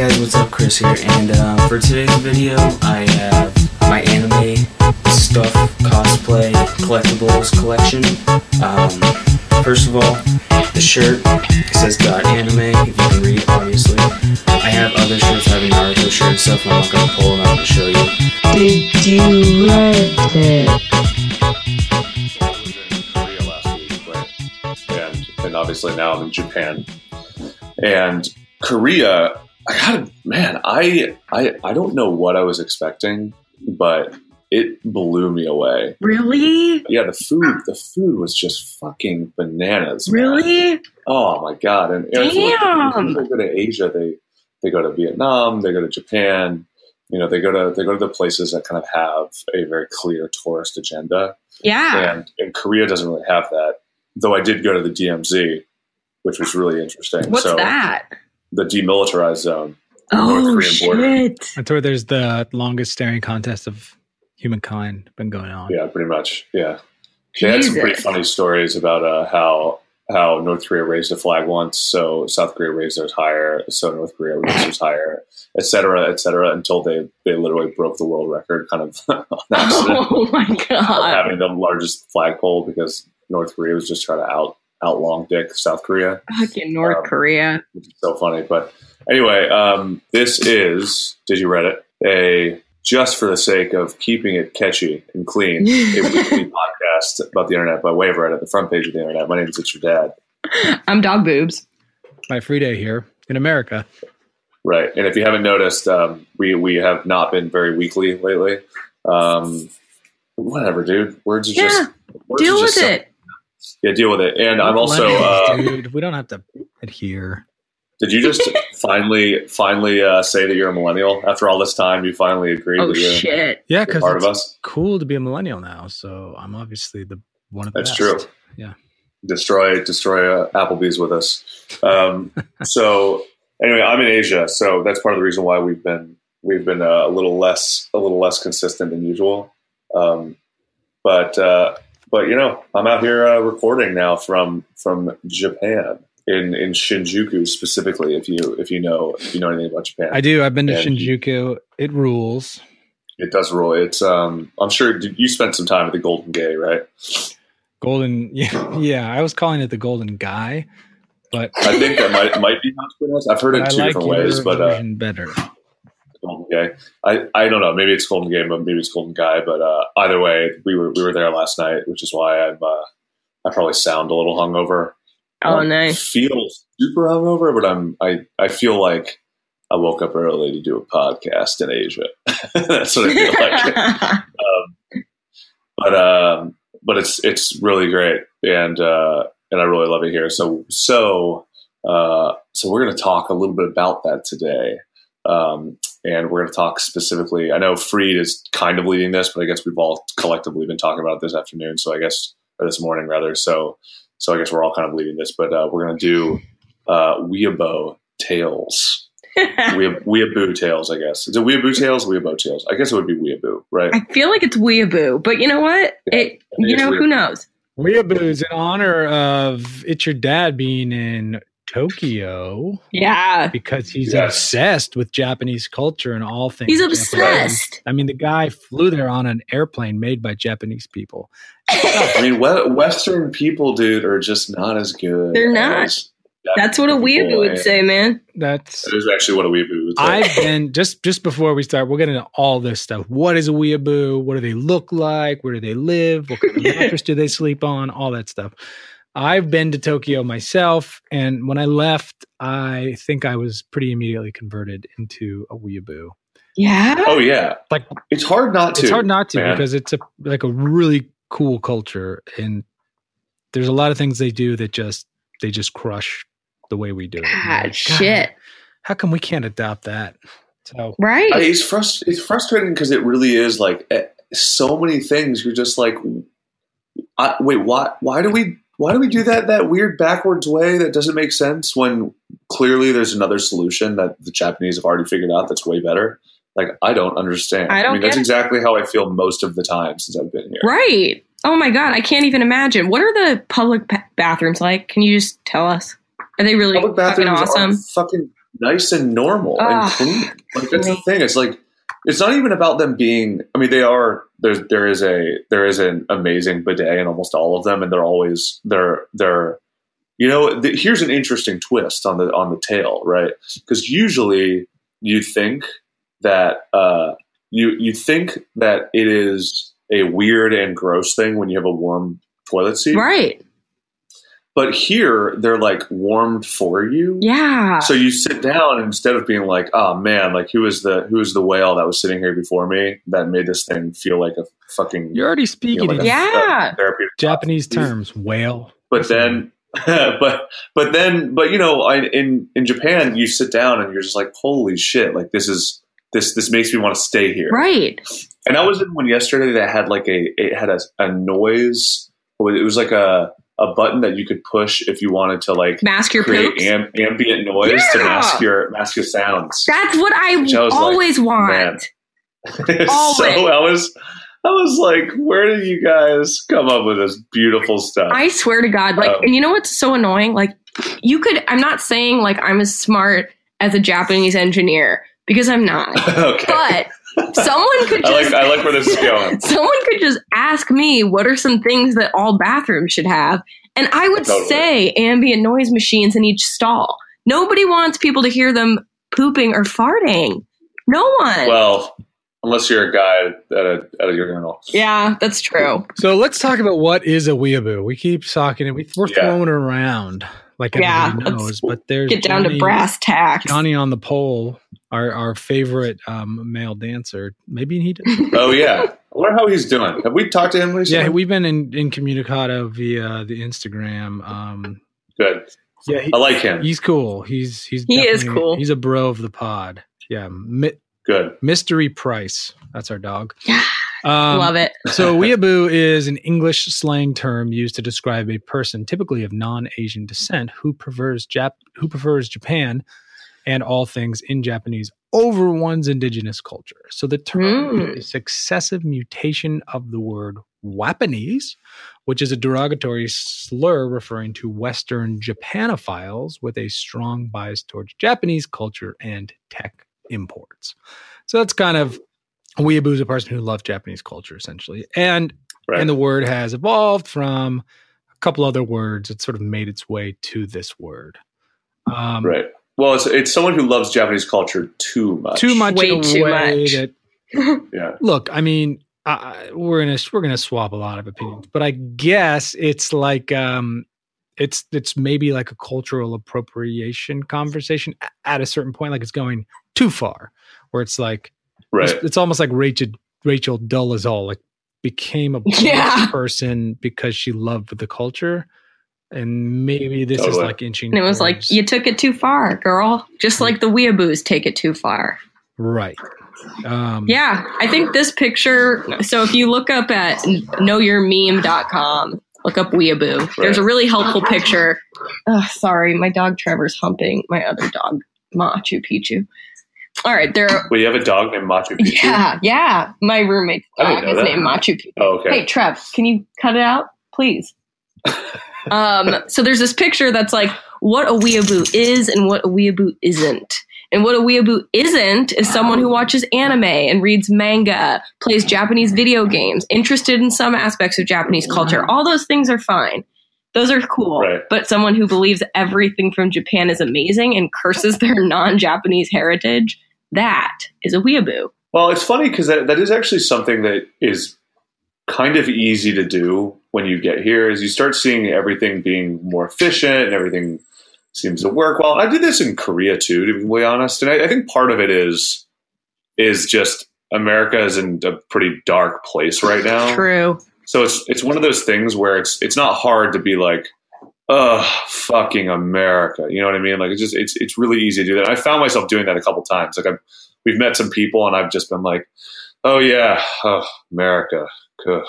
guys, what's up? Chris here, and for today's video, I have my anime stuff, cosplay, collectibles collection. First of all, the shirt, it says "Got Anime," if you can read, obviously. I have other shirts, I have a Naruto shirt and stuff, and I'm not going to pull them out to show you. Did you read it? I was in Korea last week, right? And obviously now I'm in Japan. And Korea, I don't know what I was expecting, but it blew me away. Really? Yeah, the food was just fucking bananas. Man. Really? Oh my god! And Damn. When they go to Asia, they go to Vietnam, they go to Japan. You know, they go to the places that kind of have a very clear tourist agenda. Yeah. And Korea doesn't really have that. Though I did go to the DMZ, which was really interesting. What's that? The demilitarized zone. Oh, North Korean border. shit. That's where there's the longest staring contest of humankind been going on. Yeah, pretty much. Yeah. They had some pretty funny stories about how North Korea raised a flag once, so South Korea raised theirs higher, so North Korea raised theirs higher, et cetera, until they literally broke the world record kind of on accident. Oh my Of god. having the largest flagpole because North Korea was just trying to out long dick South Korea. Fucking North Korea. Which is so funny. But anyway, this is, did you read it? Just for the sake of keeping it catchy and clean, a weekly podcast about the internet by way of Reddit, the front page of the internet. My name is It's Your Dad. I'm Dog Boobs. My free day here in America. Right. And if you haven't noticed, we have not been very weekly lately. Whatever, dude. Words are just... words Deal are with just it. Yeah, deal with it. And I'm also... Dude, we don't have to adhere. Did you just finally say that you're a millennial? After all this time, you finally agreed Oh, that you're shit. Yeah, you're because part it's of us? cool to be a millennial now. So I'm obviously one of the That's best. true. Yeah. Destroy Applebee's with us. So anyway, I'm in Asia, so that's part of the reason why we've been a little less consistent than usual. But you know, I'm out here recording now from Japan in Shinjuku specifically. If you know anything about Japan, I do. I've been to And Shinjuku. It rules. It does rule. It's I'm sure you spent some time at the Golden Gate, right? Golden. Yeah. I was calling it the Golden Guy, but I think that might be how it's pronounced. I've heard it two different ways, but version better. Golden Gate. I don't know. Maybe it's Golden Gate, but maybe it's Golden Guy. But either way, we were there last night, which is why I probably sound a little hungover. Oh, I nice. feel super hungover, but I feel like I woke up early to do a podcast in Asia. That's what I feel like. But it's really great, and I really love it here. So we're going to talk a little bit about that today. And we're going to talk specifically. I know Freed is kind of leading this, but I guess we've all collectively been talking about it this afternoon. So or this morning rather. So I guess we're all kind of leading this, but we're going to do Weeaboo Tales. Weeaboo Tales, I guess. Is it Weeaboo Tales? Weeaboo Tales. I guess it would be Weeaboo, right? I feel like it's weeaboo, but you know what? Yeah, Who knows? Weeaboo's in honor of It's Your Dad being in Tokyo. Yeah. Because he's Yes. obsessed with Japanese culture and all things. He's Japanese. obsessed. I mean, the guy flew there on an airplane made by Japanese people. I mean, Western people, dude, are just not as good. They're not. as That's what a Japanese weeaboo people, would and say, man. That's That is actually what a weeaboo would say. I've been just before we start, we'll get into all this stuff. What is a weeaboo? What do they look like? Where do they live? What kind of mattress do they sleep on? All that stuff. I've been to Tokyo myself, and when I left, I think I was pretty immediately converted into a weeaboo. Yeah. Oh yeah, Like it's hard not to. it's hard not to man. because it's a really cool culture, and there's a lot of things they do that they just crush the way we do it. And you're God, like, shit. How come we can't adopt that? So Right. It's frustrating because it really is like so many things. You're just like, wait, why do we do that weird backwards way that doesn't make sense when clearly there's another solution that the Japanese have already figured out that's way better? Like, I don't understand. I don't mean, get that's it. exactly how I feel most of the time since I've been here. Right. Oh my God. I can't even imagine. What are the public bathrooms like? Can you just tell us? Are they really Public fucking bathrooms awesome? are fucking nice and normal and clean. Like that's the thing. It's like it's not even about them being. I mean, they are. There is an amazing bidet in almost all of them, and they're always they're. Here's an interesting twist on the tale, right? Because usually you think that you think that it is a weird and gross thing when you have a warm toilet seat, right? But here they're like warmed for you. Yeah. So you sit down and instead of being like, oh man, like who was the whale that was sitting here before me that made this thing feel like a fucking. You're already speaking like therapeutic Japanese terms, whale. But then, but in Japan you sit down and you're just like, holy shit, like this makes me want to stay here. Right. And I was in one yesterday that had like it had a noise. It was like a button that you could push if you wanted to like mask your create ambient noise to mask your sounds. That's what I always want. Always. So I was like, where did you guys come up with this beautiful stuff? I swear to God, like, and you know what's so annoying? Like, I'm not saying like I'm as smart as a Japanese engineer because I'm not. Okay. But someone could just. I like where this is going. Someone could just ask me what are some things that all bathrooms should have, and I would say ambient noise machines in each stall. Nobody wants people to hear them pooping or farting. No one. Well, unless you're a guy at a urinal. Yeah, that's true. So let's talk about what is a weeaboo. We keep talking and we're throwing it around like everybody knows, but there's get down to brass tacks. Johnny on the pole, our favorite male dancer. Maybe he does. Oh yeah, I wonder how he's doing. Have we talked to him recently? Yeah, we've been in communicado via the Instagram. Good. Yeah, I like him. He's cool. He is cool. He's a bro of the pod. Yeah. Good. Mystery Price. That's our dog. Love it. So weeaboo is an English slang term used to describe a person typically of non-Asian descent who prefers Japan and all things in Japanese over one's indigenous culture. So the term is a successive mutation of the word Wapanese, which is a derogatory slur referring to Western Japanophiles with a strong bias towards Japanese culture and tech imports. So that's kind of a weeaboo is a person who loves Japanese culture, essentially. And the word has evolved from a couple other words. It sort of made its way to this word. Right. Well, it's someone who loves Japanese culture too much. Too much. Way too much. Yeah. Look, I mean, we're gonna swap a lot of opinions, but I guess it's like it's maybe like a cultural appropriation conversation at a certain point, like it's going too far, where it's like it's almost like Rachel Dolezal like became a black person because she loved the culture, and maybe this is like inching. And it was like you took it too far, girl. Just like the weeaboos take it too far. Right. Yeah, I think this picture. So if you look up at knowyourmeme.com, look up weeaboo. Right. There's a really helpful picture. Oh, sorry, my dog Trevor's humping my other dog, Machu Picchu. All right, Wait, you have a dog named Machu Picchu? Yeah. My roommate's dog is named Machu Picchu. Oh, okay. Hey, Trev, can you cut it out, please? So there's this picture that's like what a weeaboo is and what a weeaboo isn't. And what a weeaboo isn't is someone who watches anime and reads manga, plays Japanese video games, interested in some aspects of Japanese culture. All those things are fine. Those are cool. Right. But someone who believes everything from Japan is amazing and curses their non-Japanese heritage, that is a weeaboo. Well, it's funny because that is actually something that is kind of easy to do when you get here, is you start seeing everything being more efficient and everything seems to work well. I did this in Korea too, to be way honest. And I think part of it is just America is in a pretty dark place right now. True. So it's one of those things where it's not hard to be like, fucking America. You know what I mean? Like it's really easy to do that. I found myself doing that a couple times. Like we've met some people and I've just been like, oh yeah, America. Ugh.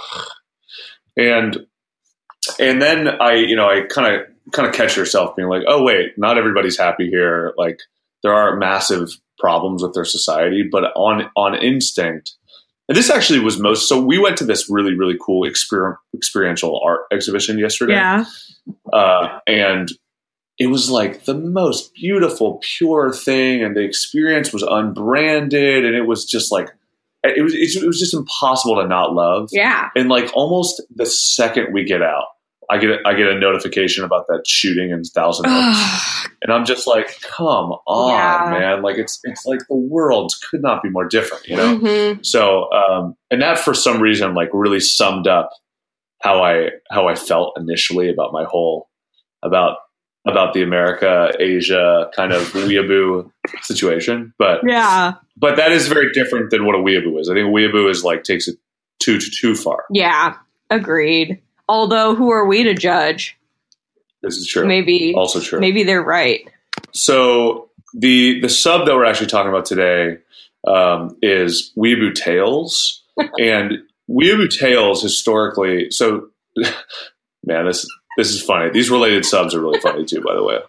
And then I kind of catch yourself being like, oh wait, not everybody's happy here. Like there are massive problems with their society, but on instinct. And this actually was so we went to this really, really cool experiential art exhibition yesterday. Yeah. And it was like the most beautiful, pure thing, and the experience was unbranded, and it was just like it was just impossible to not love. Yeah. And like almost the second we get out, I get a notification about that shooting in Thousand Oaks, and I'm just like, come on, man! Like it's like the world could not be more different, you know. Mm-hmm. So, and that for some reason like really summed up how I felt initially about my whole about the America Asia kind of weeaboo situation, but that is very different than what a weeaboo is. I think a weeaboo is like takes it too far. Yeah, agreed. Although, who are we to judge? This is true. Maybe also true. Maybe they're right. So the sub that we're actually talking about today is Weeaboo Tales, and Weeaboo Tales historically. So, man, this is funny. These related subs are really funny too, by the way.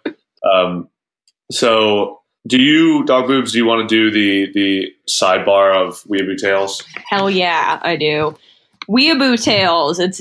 So, do you, Dog Boobs? Do you want to do the sidebar of Weeaboo Tales? Hell yeah, I do. Weeaboo Tales. It's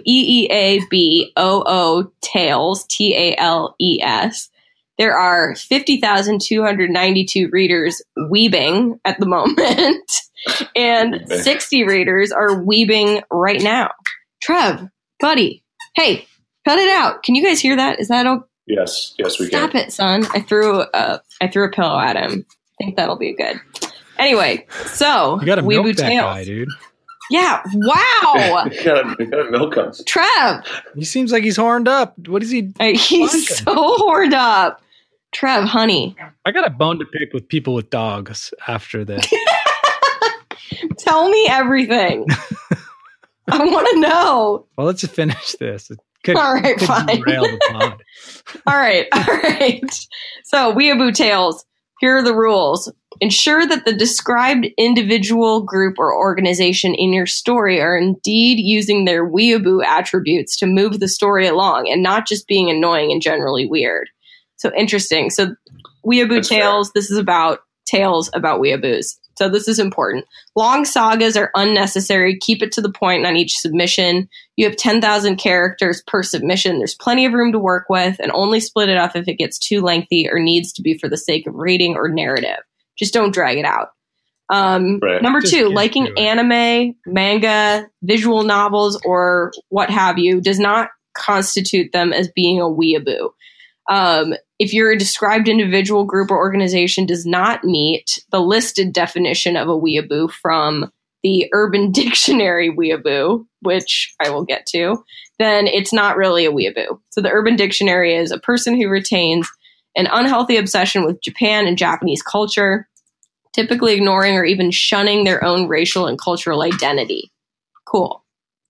WEEABOO Tales, TALES. There are 50,292 readers weebing at the moment, and 60 readers are weebing right now. Trev, buddy, hey, cut it out. Can you guys hear that? Is that okay? Yes, we can. Stop it, son. I threw a pillow at him. I think that'll be good. Anyway, so you got to milk Weeaboo that Tales. guy, dude. Yeah, wow. you gotta milk him. Trev. He seems like he's horned up. What is he? He's so horned up. Trev, honey. I got a bone to pick with people with dogs after this. Tell me everything. I want to know. Well, let's just finish this. All right, fine. Derail the pod. All right. So, Weeaboo Tales. Here are the rules. Ensure that the described individual, group, or organization in your story are indeed using their weeaboo attributes to move the story along and not just being annoying and generally weird. So interesting. So Weeaboo Tales, this is about tales about weeaboos. So this is important. Long sagas are unnecessary. Keep it to the point on each submission. You have 10,000 characters per submission. There's plenty of room to work with, and only split it up if it gets too lengthy or needs to be for the sake of reading or narrative. Just don't drag it out. Right. Number Just 2, get liking to it. anime, manga, visual novels, or what have you does not constitute them as being a weeaboo. If your described individual, group, or organization does not meet the listed definition of a weeaboo from the Urban Dictionary weeaboo, which I will get to, then it's not really a weeaboo. So the Urban Dictionary is a person who retains an unhealthy obsession with Japan and Japanese culture, typically ignoring or even shunning their own racial and cultural identity. Cool.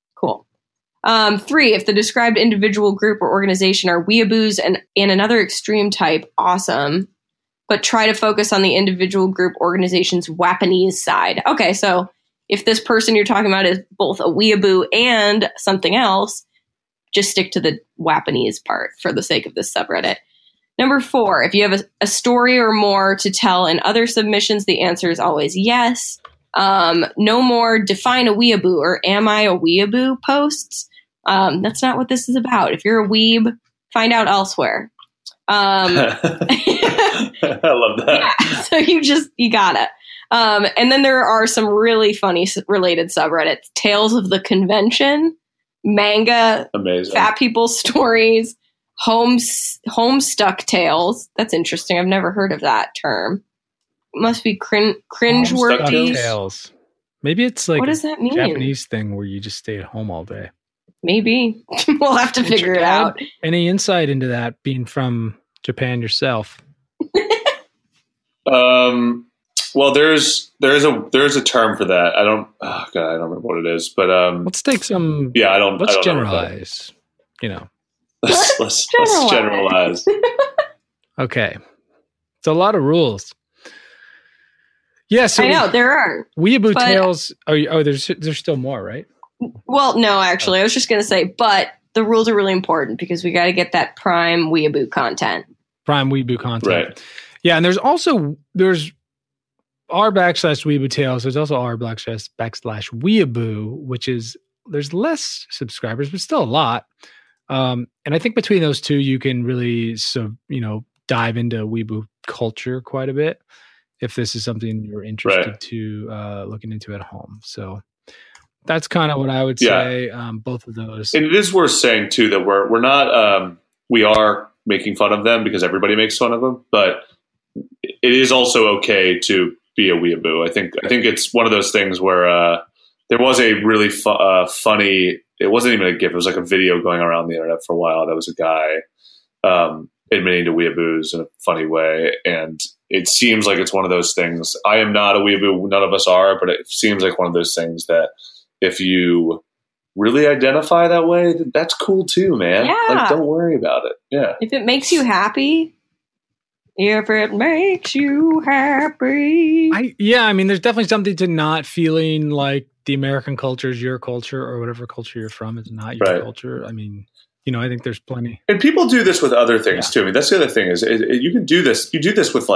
3, if the described individual, group, or organization are weeaboos and another extreme type, awesome, but try to focus on the individual, group, organization's Wapanese side. Okay, so if this person you're talking about is both a weeaboo and something else, just stick to the Wapanese part for the sake of this subreddit. Number 4, if you have a story or more to tell in other submissions, the answer is always yes. No more define a weeaboo or am I a weeaboo posts. That's not what this is about. If you're a weeb, find out elsewhere. I love that. Yeah, so you gotta. And then there are some really funny related subreddits. Tales of the Convention, manga, amazing. Fat people stories, homestuck tales. That's interesting. I've never heard of that term. Must be cringeworthy. Tales. Maybe it's like What does that mean? Japanese thing where you just stay at home all day. Maybe. We'll have to figure it out. Any insight into that being from Japan yourself? Well, there's a term for that. I don't remember what it is, but let's take some. Yeah, I Let's don't generalize. Let's generalize. Okay, it's a lot of rules. Yeah, so I know there are Weeaboo Tales. There's still more, right? Well, no, actually, I was just going to say, but the rules are really important because we got to get that prime weeaboo content. Prime weeaboo content, right? Yeah, and there's r/Weeaboo Tales. There's also r/weeaboo, which is there's less subscribers, but still a lot. And I think between those two, you can really dive into weeaboo culture quite a bit if this is something you're interested to looking into at home. So that's kind of what I would say. Both of those, and it is worth saying too that we're not we are making fun of them because everybody makes fun of them, but it is also okay to be a weeaboo. I think it's one of those things where there was a really funny. It wasn't even a GIF. It was like a video going around the internet for a while. That was a guy admitting to weeaboos in a funny way, and it seems like it's one of those things. I am not a weeaboo. None of us are, but it seems like one of those things that if you really identify that way, that's cool too, man. Yeah. Like, don't worry about it. Yeah. If it makes you happy. If it makes you happy. I mean, there's definitely something to not feeling like the American culture is your culture or whatever culture you're from is not your culture. I mean, I think there's plenty. And people do this with other things too. I mean, that's the other thing is you can do this. You do this with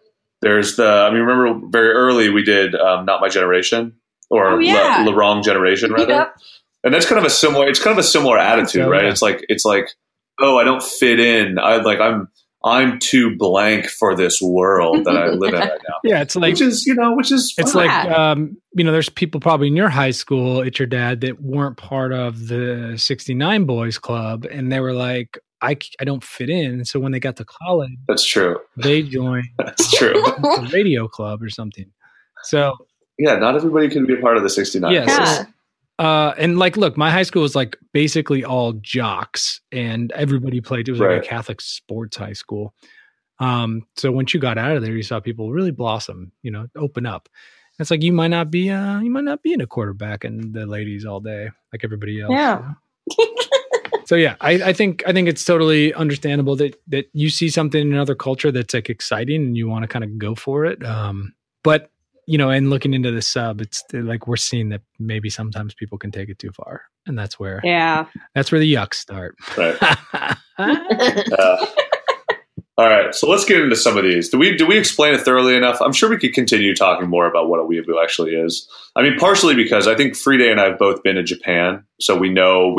remember very early we did Not My Generation or the Wrong Generation rather. Yep. And that's kind of a similar attitude, right? Yeah. It's like, oh, I don't fit in. I'm too blank for this world that I live in right now. Yeah, it's like which is it's fun. Like there's people probably in your high school at your dad that weren't part of the 69 Boys Club, and they were like, I don't fit in. So when they got to college, that's true. They joined. That's true. A radio club or something. So yeah, not everybody can be a part of the 69. Yes. Yeah. And look, my high school was like basically all jocks and everybody played. It was like a Catholic sports high school. So once you got out of there, you saw people really blossom, open up. And it's like, you might not be in a quarterback and the ladies all day like everybody else. Yeah. So yeah, I think it's totally understandable that you see something in another culture that's like exciting and you want to kind of go for it. But and looking into the sub, it's like we're seeing that maybe sometimes people can take it too far, and that's where the yucks start. Right. All right, so let's get into some of these. Do we explain it thoroughly enough? I'm sure we could continue talking more about what a weeaboo actually is. I mean, partially because I think Fride and I have both been to Japan, so we know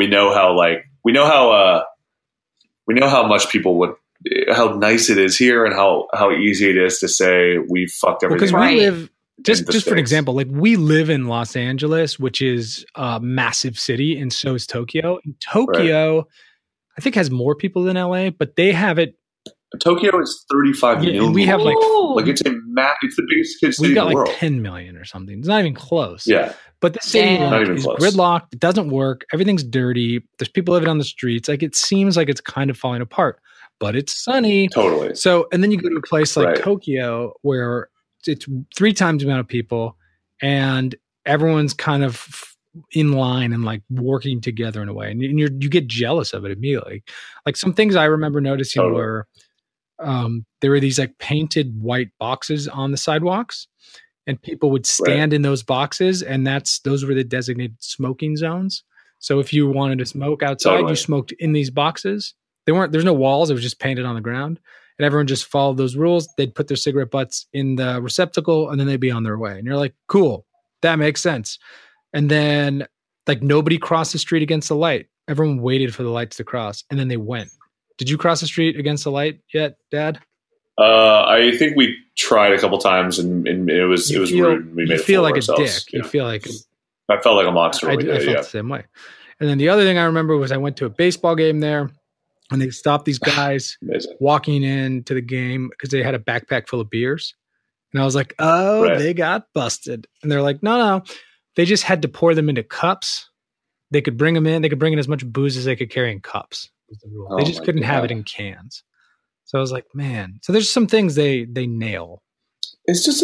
how much people would. How nice it is here, and how easy it is to say we fucked everything. Because we live. Just for an example, like we live in Los Angeles, which is a massive city, and so is Tokyo. And Tokyo, I think, has more people than LA, but they have it. Tokyo is 35 million. And we have it's the biggest city in the world. 10 million or something. It's not even close. Yeah. But the city is gridlocked. It doesn't work. Everything's dirty. There's people living on the streets. Like it seems like it's kind of falling apart, but it's sunny. Totally. So, and then you go to a place like Tokyo where it's 3 times the amount of people and everyone's kind of in line and like working together in a way. And you get jealous of it immediately. Like some things I remember noticing were there were these like painted white boxes on the sidewalks and people would stand in those boxes and those were the designated smoking zones. So if you wanted to smoke outside, you smoked in these boxes. There's no walls. It was just painted on the ground. And everyone just followed those rules. They'd put their cigarette butts in the receptacle and then they'd be on their way. And you're like, cool, that makes sense. And then like nobody crossed the street against the light. Everyone waited for the lights to cross and then they went. Did you cross the street against the light yet, Dad? I think we tried a couple times and it was rude. We made it feel like a dick. You feel like I felt like a monster. I felt the same way. And then the other thing I remember was I went to a baseball game there. And they stopped these guys walking into the game because they had a backpack full of beers. And I was like, they got busted. And they're like, no. They just had to pour them into cups. They could bring them in. They could bring in as much booze as they could carry in cups. Was the rule. They just couldn't have it in cans. So I was like, man. So there's some things they nail. It's just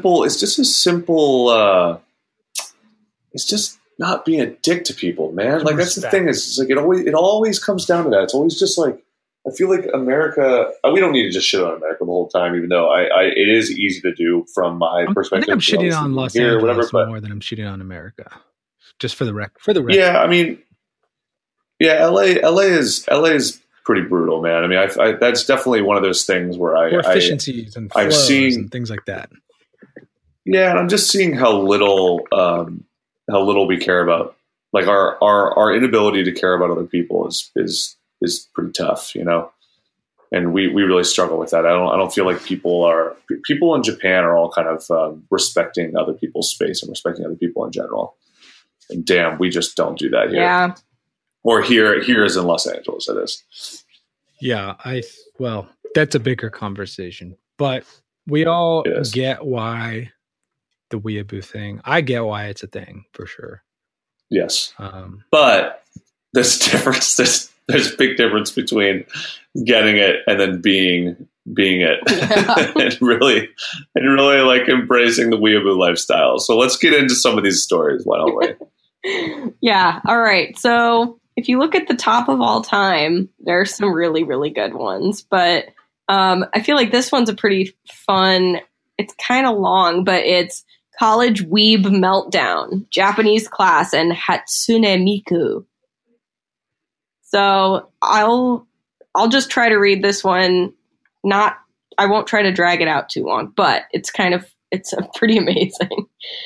not being a dick to people, man. Like that's the thing is it's like it always comes down to that. It's always just like I feel like America. We don't need to just shit on America the whole time, even though it is easy to do from my perspective. I think I'm shitting on Los Angeles more than I'm shitting on America. Just for the record. Yeah, I mean, yeah, LA is pretty brutal, man. I mean, I that's definitely one of those things where efficiencies and flows and things like that. Yeah, and I'm just seeing how little we care about, like our inability to care about other people is is pretty tough, and we really struggle with that. I don't feel like people in Japan are all kind of respecting other people's space and respecting other people in general. And damn, we just don't do that here. Yeah. Or here is in Los Angeles, it is. Yeah, well, that's a bigger conversation, but we all get why the weeaboo thing. I get why it's a thing for sure. Yes, but there's difference. There's a big difference between getting it and then being it, and really like embracing the weeaboo lifestyle. So let's get into some of these stories. Why don't we? Yeah. All right. So if you look at the top of all time, there's some really, really good ones, but I feel like this one's a pretty fun. It's kind of long, but it's College Weeb Meltdown, Japanese Class, and Hatsune Miku. So I'll just try to read this one. I won't try to drag it out too long, but it's pretty amazing.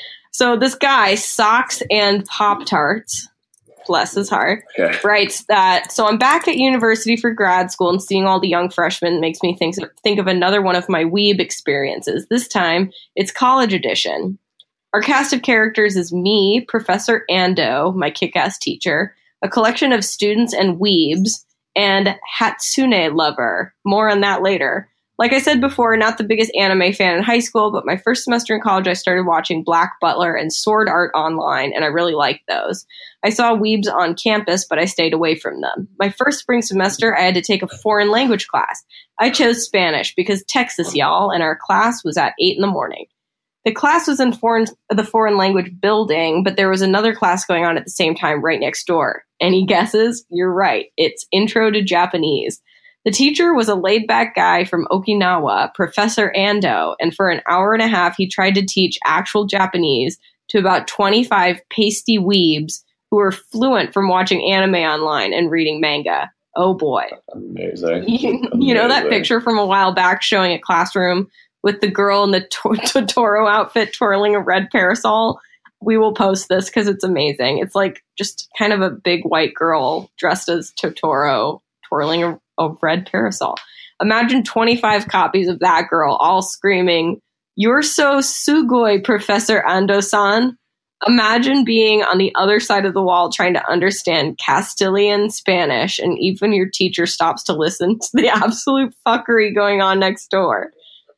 So this guy, Socks and Pop-Tarts, bless his heart, writes that, so I'm back at university for grad school, and seeing all the young freshmen makes me think of another one of my weeb experiences. This time, it's college edition. Our cast of characters is me, Professor Ando, my kick-ass teacher, a collection of students and weebs, and Hatsune Lover. More on that later. Like I said before, not the biggest anime fan in high school, but my first semester in college, I started watching Black Butler and Sword Art Online, and I really liked those. I saw weebs on campus, but I stayed away from them. My first spring semester, I had to take a foreign language class. I chose Spanish because Texas, y'all, and our class was at 8 a.m. The class was in the foreign language building, but there was another class going on at the same time right next door. Any guesses? You're right. It's Intro to Japanese. The teacher was a laid-back guy from Okinawa, Professor Ando, and for an hour and a half, he tried to teach actual Japanese to about 25 pasty weebs who were fluent from watching anime online and reading manga. Oh boy. Amazing. You know that picture from a while back showing a classroom with the girl in the Totoro outfit twirling a red parasol? We will post this because it's amazing. It's like just kind of a big white girl dressed as Totoro twirling a red parasol. Imagine 25 copies of that girl all screaming, "You're so sugoi, Professor Ando-san." Imagine being on the other side of the wall trying to understand Castilian Spanish, and even your teacher stops to listen to the absolute fuckery going on next door.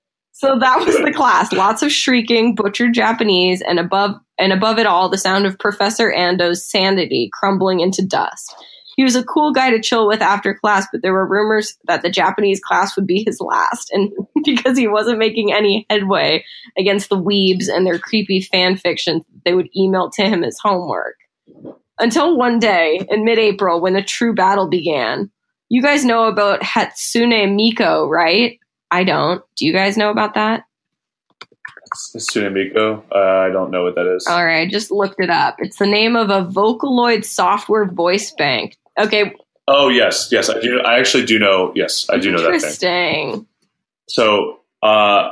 So that was the class. Lots of shrieking, butchered Japanese, and above it all, the sound of Professor Ando's sanity crumbling into dust. He was a cool guy to chill with after class, but there were rumors that the Japanese class would be his last, and because he wasn't making any headway against the weebs and their creepy fan fiction, they would email to him as homework. Until one day, in mid-April, when the true battle began. You guys know about Hatsune Miku, right? I don't. Do you guys know about that? Hatsune Miku? I don't know what that is. All right, I just looked it up. It's the name of a Vocaloid software voice bank. Okay. Oh, yes, I do. I actually do know. Yes, I do know that thing. Interesting. So, go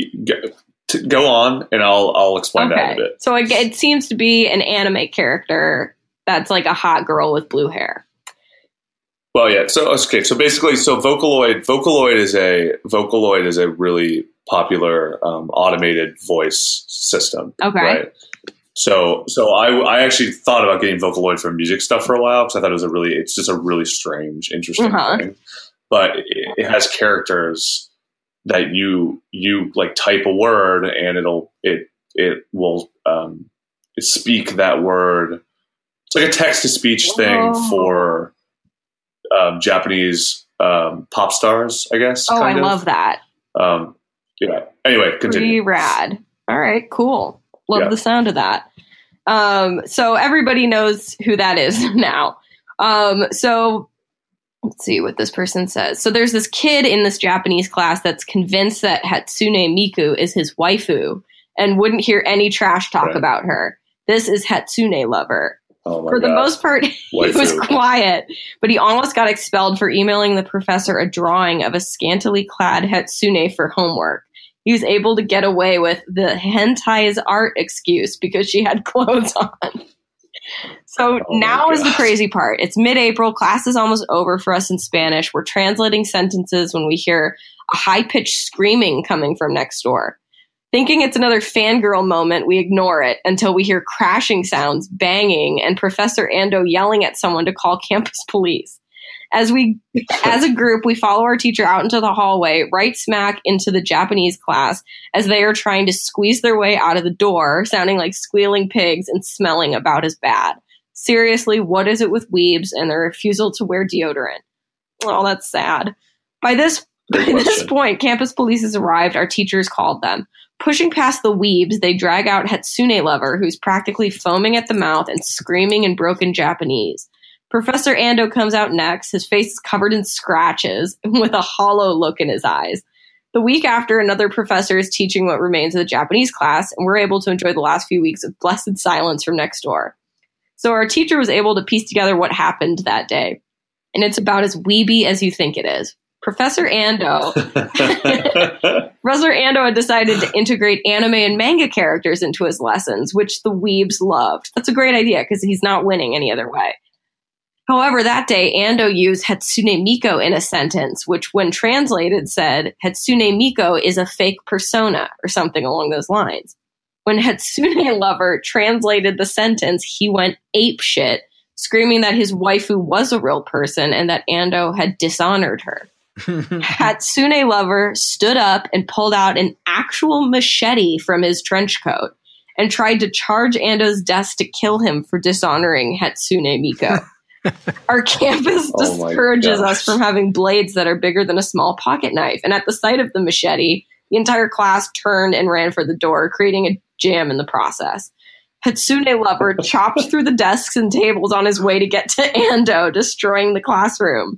on, and I'll explain that a bit. So it seems to be an anime character that's like a hot girl with blue hair. Well, yeah. So basically, Vocaloid is a really popular automated voice system. Okay. Right. So I actually thought about getting Vocaloid for music stuff for a while because I thought it's just a really strange, interesting thing. But it has characters that you like type a word and it will speak that word. It's like a text to speech thing for Japanese pop stars, I guess. Oh, I love that. Yeah. Anyway, continue. Pretty rad. All right, cool. Love the sound of that. So everybody knows who that is now. So let's see what this person says. So there's this kid in this Japanese class that's convinced that Hatsune Miku is his waifu and wouldn't hear any trash talk about her. This is Hatsune Lover. Oh for the most part, he was quiet, but he almost got expelled for emailing the professor a drawing of a scantily clad Hatsune for homework. He was able to get away with the hentai's art excuse because she had clothes on. So Oh my now is the God. crazy part. It's mid-April. Class is almost over for us in Spanish. We're translating sentences when we hear a high-pitched screaming coming from next door. Thinking it's another fangirl moment, we ignore it until we hear crashing sounds, banging, and Professor Ando yelling at someone to call campus police. As a group, we follow our teacher out into the hallway, right smack into the Japanese class, as they are trying to squeeze their way out of the door, sounding like squealing pigs and smelling about as bad. Seriously, what is it with weebs and their refusal to wear deodorant? Oh, that's sad. By this point, campus police has arrived. Our teachers called them. Pushing past the weebs, they drag out Hatsune Lover, who's practically foaming at the mouth and screaming in broken Japanese. Professor Ando comes out next. His face is covered in scratches with a hollow look in his eyes. The week after, another professor is teaching what remains of the Japanese class, and we're able to enjoy the last few weeks of blessed silence from next door. So our teacher was able to piece together what happened that day, and it's about as weeby as you think it is. Professor Ando had decided to integrate anime and manga characters into his lessons, which the weebs loved. That's a great idea because he's not winning any other way. However, that day, Ando used Hatsune Miko in a sentence, which when translated said, Hatsune Miko is a fake persona, or something along those lines. When Hatsune Lover translated the sentence, he went apeshit, screaming that his waifu was a real person and that Ando had dishonored her. Hatsune Lover stood up and pulled out an actual machete from his trench coat and tried to charge Ando's desk to kill him for dishonoring Hatsune Miko. Our campus discourages us from having blades that are bigger than a small pocket knife. And at the sight of the machete, the entire class turned and ran for the door, creating a jam in the process. Hatsune Lover chopped through the desks and tables on his way to get to Ando, destroying the classroom.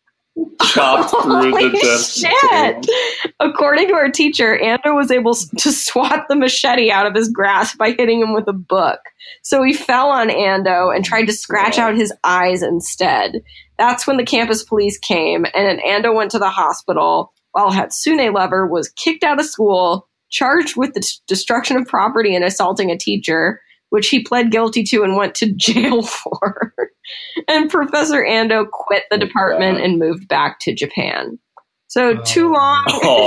Chopped through the desks. Shit! According to our teacher, Ando was able to swat the machete out of his grasp by hitting him with a book. So he fell on Ando and tried to scratch out his eyes instead. That's when the campus police came, and Ando went to the hospital, while Hatsune Lover was kicked out of school, charged with the destruction of property and assaulting a teacher, which he pled guilty to and went to jail for. And Professor Ando quit the department and moved back to Japan. So too long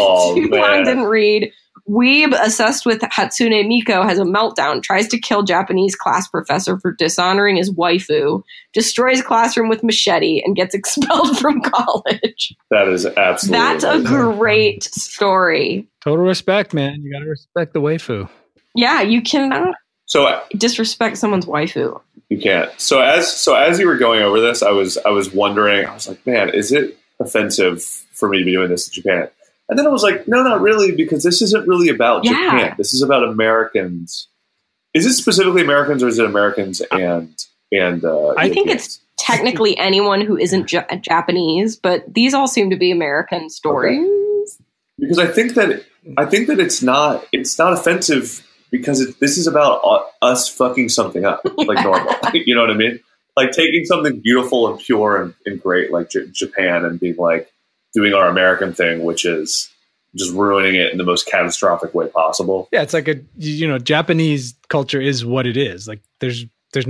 didn't read. Weeb, obsessed with Hatsune Miko, has a meltdown, tries to kill Japanese class professor for dishonoring his waifu, destroys classroom with machete, and gets expelled from college. That is absolutely That's a great story. Total respect, man. You got to respect the waifu. Yeah, you cannot disrespect someone's waifu. You can't. So as you were going over this, I was wondering. I was like, man, is it offensive for me to be doing this in Japan? And then I was like, no, not really, because this isn't really about Japan. This is about Americans. Is it specifically Americans, or is it Americans and I think it's technically anyone who isn't Japanese, but these all seem to be American stories. Okay. Because I think that it's not offensive because this is about us fucking something up like normal. You know what I mean? Like taking something beautiful and pure and great like Japan and being like doing our American thing, which is just ruining it in the most catastrophic way possible. Yeah, it's like Japanese culture is what it is. Like it's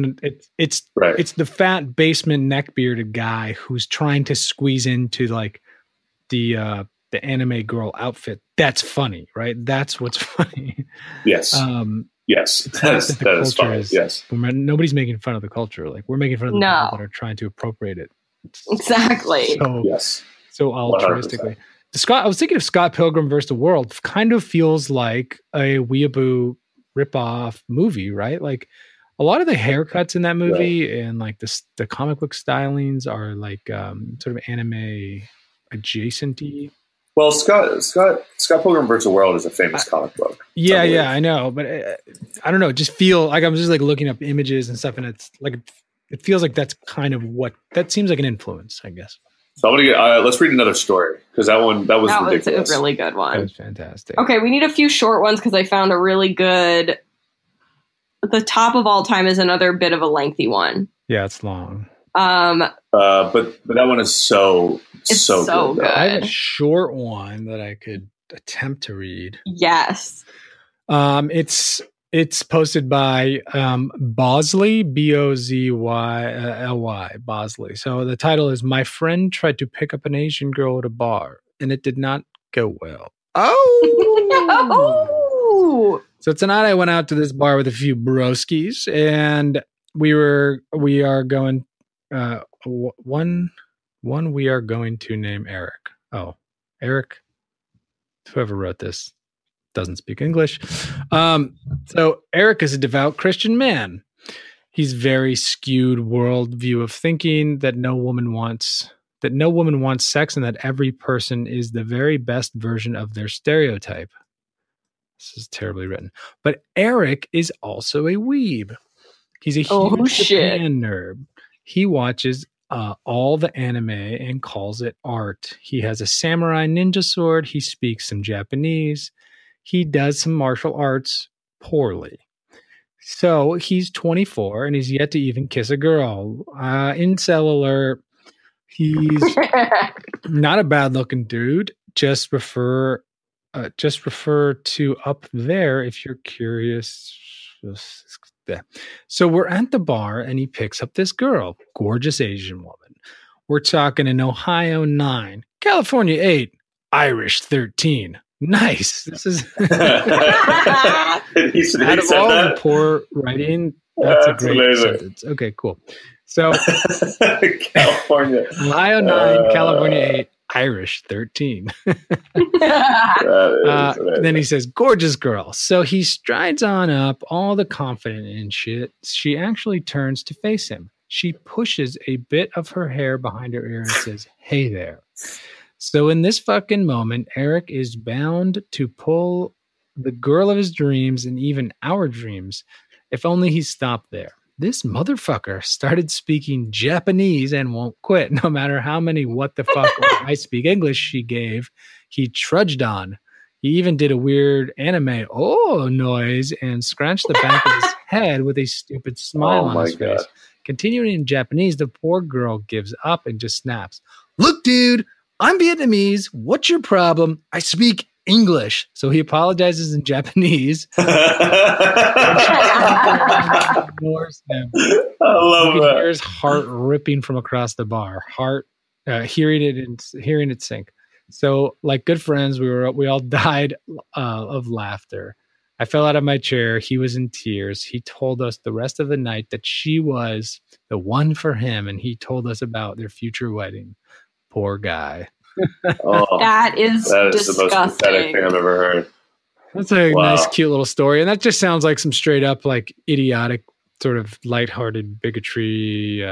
the fat basement neck bearded guy who's trying to squeeze into like the anime girl outfit. That's funny, right? That's what's funny. Yes. Yes. That is funny. Yes. Nobody's making fun of the culture. Like we're making fun of the people that are trying to appropriate it. Exactly. So, yes. So altruistically. I was thinking of Scott Pilgrim vs. the World. Kind of feels like a Weeaboo ripoff movie, right? Like a lot of the haircuts in that movie and like the comic book stylings are like sort of anime adjacent-y. Well, Scott Pilgrim vs. the World is a famous comic book. Yeah, I know, but I don't know. Just feel like I'm just like looking up images and stuff, and it's like it feels like that's kind of what that seems like an influence, I guess. So I'm gonna get. Let's read another story because that was ridiculous. That was a really good one. That was fantastic. Okay, we need a few short ones because I found a really good. The top of all time is another bit of a lengthy one. Yeah, it's long. But that one is so good. I have a short one that I could attempt to read. Yes. It's It's posted by Bosley, Bozlyly, Bosley. So the title is "My Friend Tried to Pick Up an Asian Girl at a Bar, and It Did Not Go Well." Oh! So tonight I went out to this bar with a few broskies, and we are going one we are going to name Eric. Oh, Eric, whoever wrote this doesn't speak English. So Eric is a devout Christian man. He's very skewed worldview of thinking that no woman wants sex, and that every person is the very best version of their stereotype. This is terribly written. But Eric is also a weeb. He's a huge Japan nerd. He watches all the anime and calls it art. He has a samurai ninja sword. He speaks some Japanese. He does some martial arts poorly. So he's 24 and he's yet to even kiss a girl. Incel alert. He's not a bad looking dude. Just refer to up there if you're curious. So we're at the bar and he picks up this girl, gorgeous Asian woman. We're talking in Ohio 9, California 8, Irish 13. Nice. This is out of all the poor writing. That's a great amazing sentence. Okay, cool. So California, Ohio 9, California 8, Irish 13. Then he says, gorgeous girl. So he strides on up, all the confident and shit. She actually turns to face him. She pushes a bit of her hair behind her ear and says, hey there. So in this fucking moment, Eric is bound to pull the girl of his dreams and even our dreams, if only he stopped there. This motherfucker started speaking Japanese and won't quit, no matter how many what the fuck I speak English she gave. He trudged on. He even did a weird anime noise and scratched the back of his head with a stupid smile on his face. Continuing in Japanese, the poor girl gives up and just snaps. Look, dude, I'm Vietnamese. What's your problem? I speak English. So he apologizes in Japanese. Ignores him. I love that. Hear his heart ripping from across the bar. Hearing it sink. So, like good friends, we all died of laughter. I fell out of my chair. He was in tears. He told us the rest of the night that she was the one for him, and he told us about their future wedding. Poor guy. That is the disgusting. most pathetic thing I've ever heard. That's a nice, cute little story. And that just sounds like some straight up, like, idiotic, sort of lighthearted bigotry.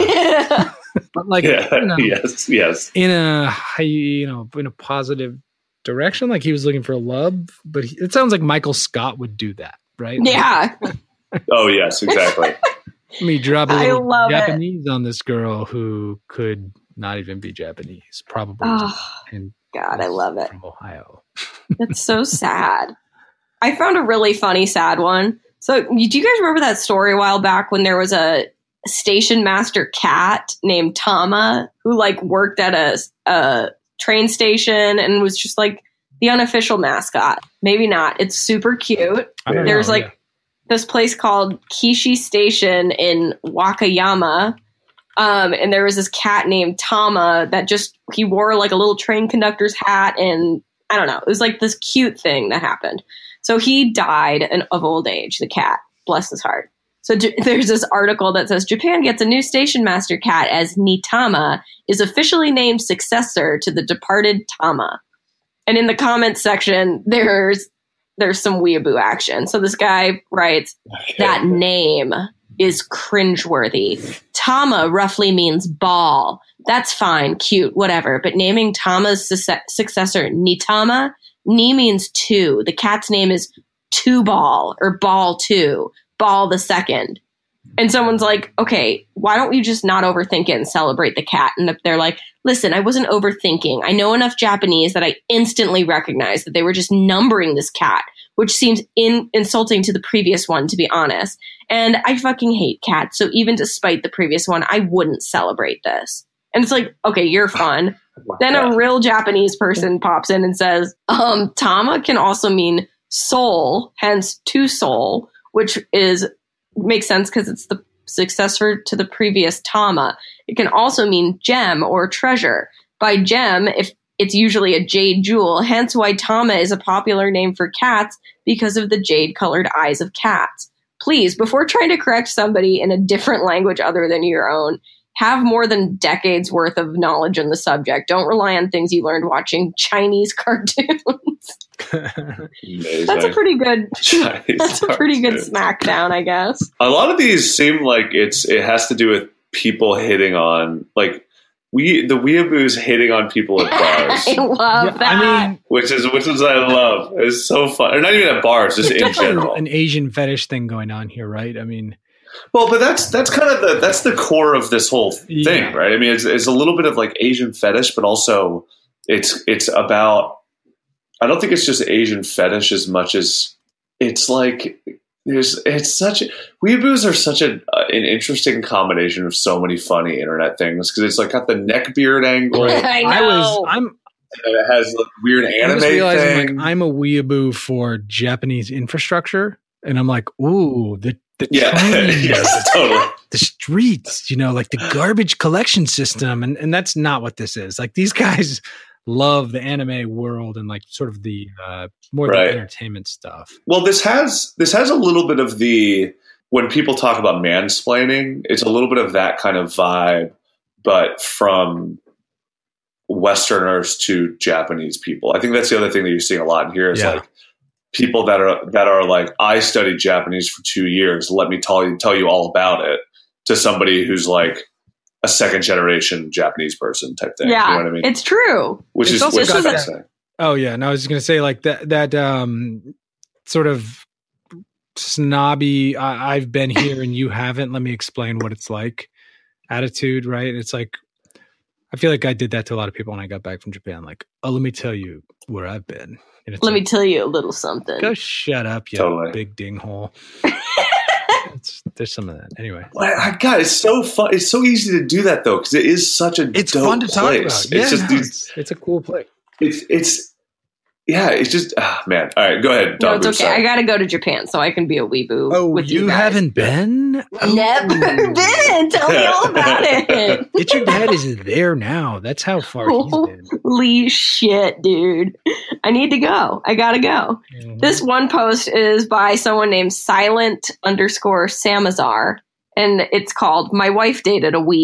But like, yes. In a positive direction. Like he was looking for love, but it sounds like Michael Scott would do that, right? Yeah. Oh, yes, exactly. Let me drop a little Japanese on this girl who could not even be Japanese, probably. God, I love it. From Ohio. That's so sad. I found a really funny, sad one. So, do you guys remember that story a while back when there was a station master cat named Tama who like worked at a train station and was just like the unofficial mascot? Maybe not. It's super cute. There's this place called Kishi Station in Wakayama. And there was this cat named Tama that he wore like a little train conductor's hat, and I don't know, it was like this cute thing that happened. So he died of old age, the cat, bless his heart. So there's this article that says Japan gets a new station master cat as Nitama is officially named successor to the departed Tama. And in the comments section, there's some weeaboo action. So this guy writes, that name is cringeworthy. Tama roughly means ball. That's fine, cute, whatever. But naming Tama's successor Nitama, Ni means two. The cat's name is Two Ball or Ball 2, Ball the second. And someone's like, okay, why don't you just not overthink it and celebrate the cat? And they're like, listen, I wasn't overthinking. I know enough Japanese that I instantly recognized that they were just numbering this cat, which seems insulting to the previous one, to be honest. And I fucking hate cats. So even despite the previous one, I wouldn't celebrate this. And it's like, okay, you're fun. Then a real Japanese person pops in and says, Tama can also mean soul, hence to soul, which makes sense because it's the successor to the previous Tama. It can also mean gem or treasure. By gem, if it's usually a jade jewel, hence why Tama is a popular name for cats because of the jade-colored eyes of cats. Please, before trying to correct somebody in a different language other than your own, have more than decades worth of knowledge on the subject. Don't rely on things you learned watching Chinese cartoons. That's a pretty good smackdown, I guess. A lot of these seem like it has to do with people hitting on, like, the weeaboos hitting on people at bars. I love that. I mean, which is I love. It's so fun. Or not even at bars, just in general. An Asian fetish thing going on here, right? I mean, well, but that's kind of that's the core of this whole thing, right? I mean, it's a little bit of like Asian fetish, but also it's about. I don't think it's just Asian fetish as much as it's like weeaboos are such an interesting combination of so many funny internet things because it's like got the neck beard angle. I know. It has like weird anime thing. Like, I'm a weeaboo for Japanese infrastructure, and I'm like, ooh, the trains, yes, totally. The streets, like the garbage collection system, and that's not what this is. Like these guys love the anime world and like sort of the more the entertainment stuff. Well, this has a little bit of the, when people talk about mansplaining, it's a little bit of that kind of vibe, but from Westerners to Japanese people. I think that's the other thing that you're seeing a lot in here is like people that are like, I studied Japanese for 2 years. Let me tell you all about it, to somebody who's like a second generation Japanese person type thing. Yeah, you know what I mean? It's true. Which is fascinating. Oh yeah. No, I was going to say like that sort of snobby, I've been here and you haven't, let me explain what it's like attitude. Right. It's like, I feel like I did that to a lot of people when I got back from Japan. Like, oh, let me tell you where I've been. Let me tell you a little something. Go shut up, you big dinghole. There's some of that. Anyway. God, it's so fun. It's so easy to do that, though, because it is such a it's dope fun to place. Talk about. It's a cool place. It's just, man. All right, go ahead. No, it's okay. Sorry. I got to go to Japan so I can be a weeboo. Oh, with you guys. Haven't been? Never been. Tell me all about it. Get your dad is there now. That's how far he's been. Holy shit, dude. I need to go. I got to go. Mm-hmm. This one post is by someone named Silent_Samazar, and it's called "My Wife Dated a Weeb, ...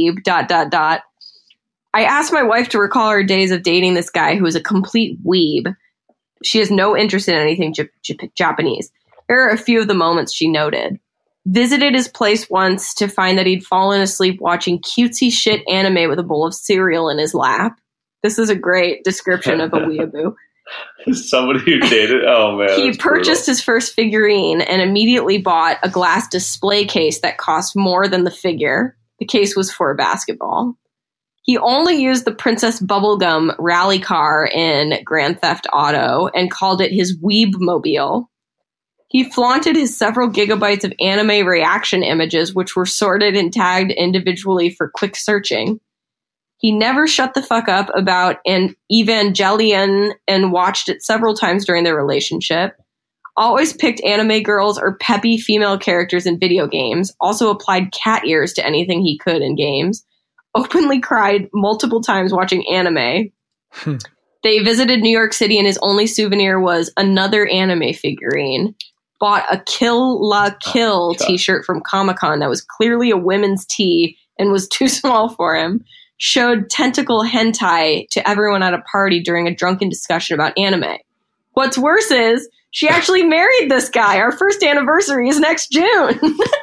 I asked my wife to recall her days of dating this guy who is a complete weeb. She has no interest in anything Japanese. Here are a few of the moments she noted. Visited his place once to find that he'd fallen asleep watching cutesy shit anime with a bowl of cereal in his lap. This is a great description of a weeaboo. Somebody who dated? Oh, man. He purchased his first figurine and immediately bought a glass display case that cost more than the figure. The case was for a basketball. He only used the Princess Bubblegum rally car in Grand Theft Auto and called it his Weeb-mobile. He flaunted his several gigabytes of anime reaction images, which were sorted and tagged individually for quick searching. He never shut the fuck up about an Evangelion and watched it several times during their relationship. Always picked anime girls or peppy female characters in video games. Also applied cat ears to anything he could in games. Openly cried multiple times watching anime. They visited New York City and his only souvenir was another anime figurine. Bought a Kill La Kill t-shirt from Comic-Con that was clearly a women's tee and was too small for him. Showed tentacle hentai to everyone at a party during a drunken discussion about anime. What's worse is, she actually married this guy. Our first anniversary is next June.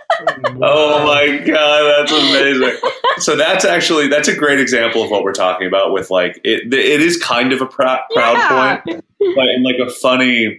Oh my God, that's amazing. So that's a great example of what we're talking about with like, it is kind of a proud point, but in like a funny,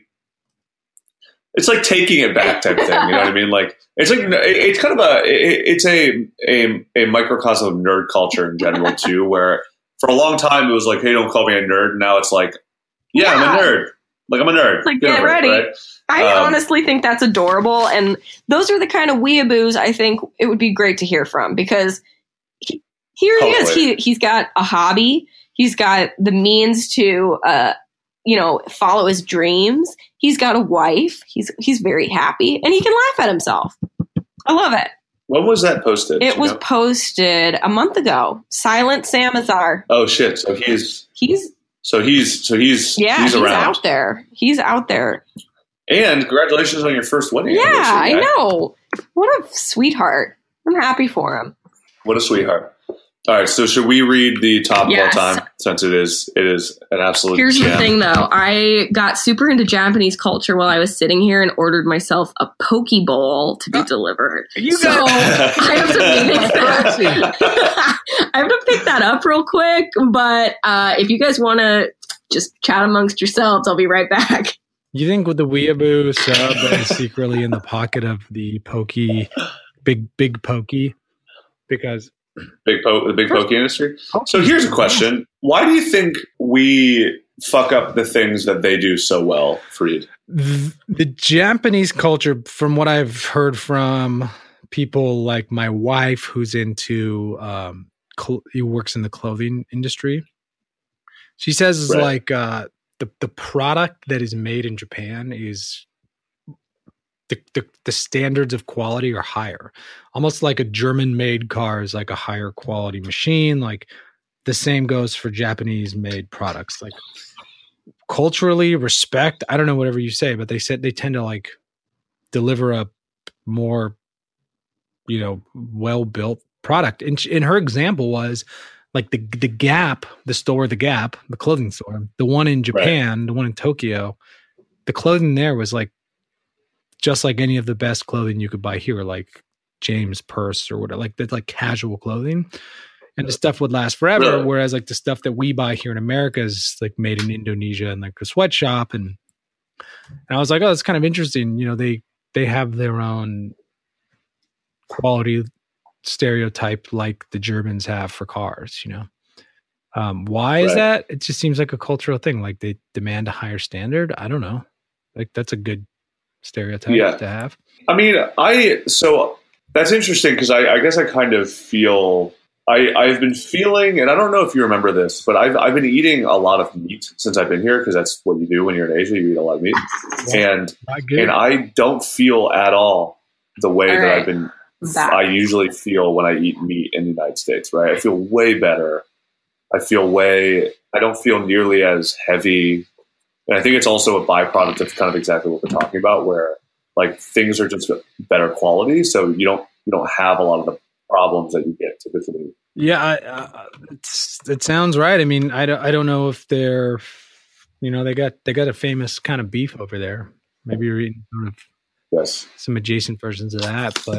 it's like taking it back type thing. You know what I mean? Like, it's like, it's kind of it's a microcosm of nerd culture in general too, where for a long time it was like, hey, don't call me a nerd. Now it's like, yeah. I'm a nerd. Like, I'm a nerd. Like, get ready. Right? I honestly think that's adorable. And those are the kind of weeaboos I think it would be great to hear from, because here he is. He's got a hobby. He's got the means to follow his dreams. He's got a wife. He's very happy, and he can laugh at himself. I love it. When was that posted? It was posted a month ago. Silent Samazar. Oh shit! So he's around. Out there. He's out there. And congratulations on your first wedding. Yeah, I know. What a sweetheart. I'm happy for him. What a sweetheart. All right, so should we read the top of all time, since it is an absolute Here's gem. The thing, though. I got super into Japanese culture while I was sitting here and ordered myself a poke bowl to be delivered. I have to pick that up real quick, but if you guys want to just chat amongst yourselves, I'll be right back. You think with the Weeaboo sub that is secretly in the pocket of the Pokey, big Pokey, because the big Pokey industry? So here's a question. Why do you think we fuck up the things that they do so well, Freed? The Japanese culture, from what I've heard from people like my wife, who's into, he works in the clothing industry. She says like, the product that is made in Japan is the standards of quality are higher. Almost like a German-made car is like a higher quality machine. Like the same goes for Japanese-made products. Like culturally, respect. I don't know whatever you say, but they said they tend to like deliver a more, well-built product. And her example was like the Gap, the clothing store, the one in Japan, the one in Tokyo, the clothing there was like just like any of the best clothing you could buy here, like James Purse or whatever, like that's like casual clothing, and the stuff would last forever. Really? Whereas like the stuff that we buy here in America is like made in Indonesia and like a sweatshop. And I was like, oh, that's kind of interesting. They have their own quality stereotype like the Germans have for cars, why is that? It just seems like a cultural thing. Like they demand a higher standard. I don't know. Like that's a good stereotype to have. I mean, so that's interesting because I guess I kind of feel I've been feeling, and I don't know if you remember this, but I've been eating a lot of meat since I've been here because that's what you do when you're in Asia. You eat a lot of meat, and I don't feel at all the way that I usually feel when I eat meat in the United States, right? I feel way better. I don't feel nearly as heavy. And I think it's also a byproduct of kind of exactly what we're talking about, where like things are just better quality. So you don't have a lot of the problems that you get typically. Yeah. It sounds right. I mean, I don't know if they're, they got a famous kind of beef over there. Maybe you're eating sort of some adjacent versions of that, but,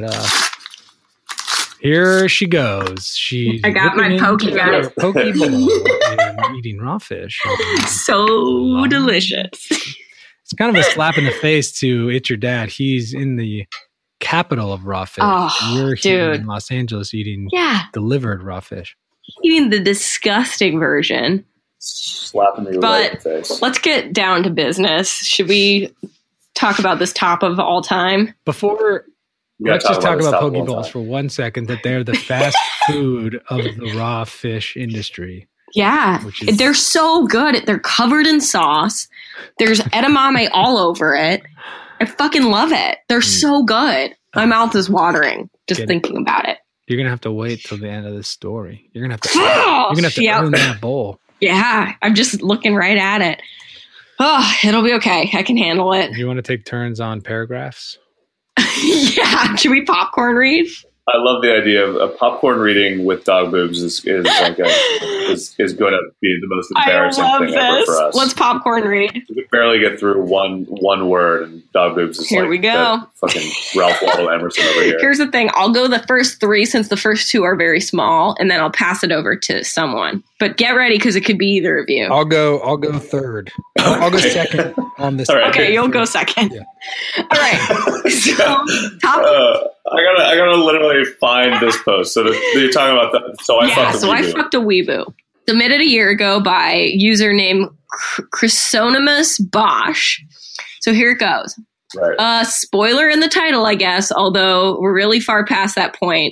here she goes. I got my poke, guys. Poke bowl and eating raw fish. So delicious. It's kind of a slap in the face to It's Your Dad. He's in the capital of raw fish. You're here in Los Angeles eating delivered raw fish. Eating the disgusting version. Slapping me right in the face. Let's get down to business. Should we talk about this top of all time? Let's just talk about poke bowls for 1 second, that they're the fast food of the raw fish industry. Yeah. They're so good. They're covered in sauce. There's edamame all over it. I fucking love it. They're so good. My mouth is watering just thinking about it. You're going to have to wait till the end of this story. You're going to have to earn that bowl. Yeah. I'm just looking right at it. Oh, it'll be okay. I can handle it. You want to take turns on paragraphs? Yeah. Should we popcorn read? I love the idea of a popcorn reading with dog boobs is going to be the most embarrassing thing ever for us. Let's popcorn read. We could barely get through one word, and dog boobs is here we go. Fucking Ralph Waldo Emerson over here. Here's the thing. I'll go the first three since the first two are very small, and then I'll pass it over to someone. But get ready because it could be either of you. I'll go third. I'll go second on this. Right. Okay, you'll go second. Yeah. All right. So I gotta literally find this post. So you're talking about that. So I fucked a weeboo. Submitted a year ago by username Chrysonimus Bosch. So here it goes. Right. Spoiler in the title, I guess, although we're really far past that point.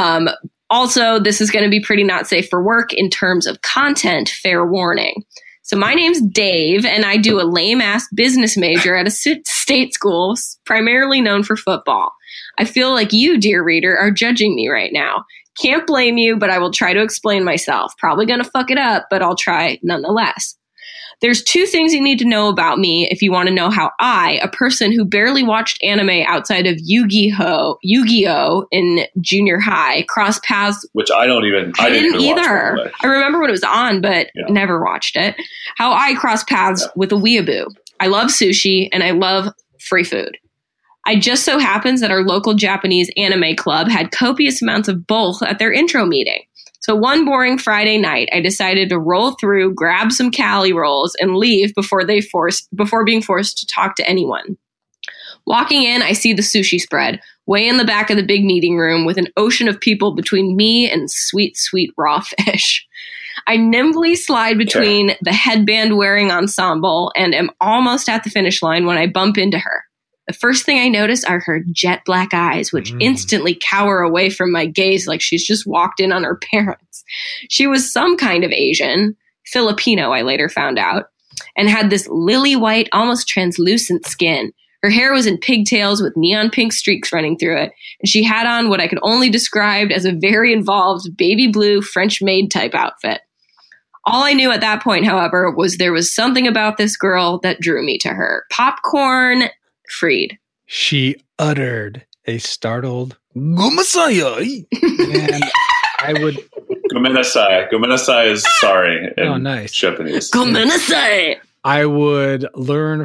Also, this is going to be pretty not safe for work in terms of content, fair warning. So my name's Dave, and I do a lame-ass business major at a state school, primarily known for football. I feel like you, dear reader, are judging me right now. Can't blame you, but I will try to explain myself. Probably gonna fuck it up, but I'll try nonetheless. There's 2 things you need to know about me if you want to know how I, a person who barely watched anime outside of Yu-Gi-Oh! In junior high, crossed paths. Which I didn't either. Watch, I remember when it was on, but never watched it. How I crossed paths with a weeaboo. I love sushi and I love free food. I just so happens that our local Japanese anime club had copious amounts of both at their intro meeting. So one boring Friday night, I decided to roll through, grab some Cali rolls, and leave before being forced to talk to anyone. Walking in, I see the sushi spread, way in the back of the big meeting room with an ocean of people between me and sweet, sweet raw fish. I nimbly slide between the headband-wearing ensemble and am almost at the finish line when I bump into her. The first thing I notice are her jet black eyes, which instantly cower away from my gaze like she's just walked in on her parents. She was some kind of Asian, Filipino, I later found out, and had this lily white, almost translucent skin. Her hair was in pigtails with neon pink streaks running through it, and she had on what I could only describe as a very involved baby blue French maid type outfit. All I knew at that point, however, was there was something about this girl that drew me to her. Popcorn freed. She uttered a startled "Gomenasai," and I would. Gomenasai. Gomenasai is sorry in nice. Japanese. Gomenasai. I would learn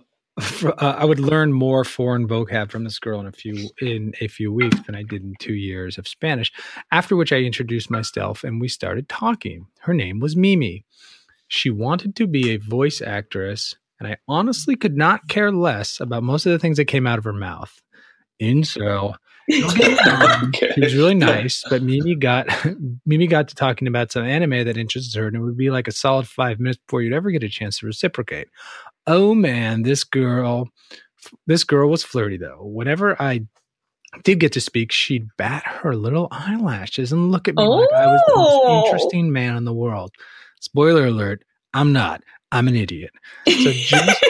I would learn more foreign vocab from this girl in a few weeks than I did in 2 years of Spanish. After which I introduced myself and we started talking. Her name was Mimi. She wanted to be a voice actress. And I honestly could not care less about most of the things that came out of her mouth. She was really nice, but Mimi got to talking about some anime that interested her, and it would be like a solid 5 minutes before you'd ever get a chance to reciprocate. Oh man, this girl was flirty though. Whenever I did get to speak, she'd bat her little eyelashes and look at me like I was the most interesting man in the world. Spoiler alert, I'm not. I'm an idiot. So just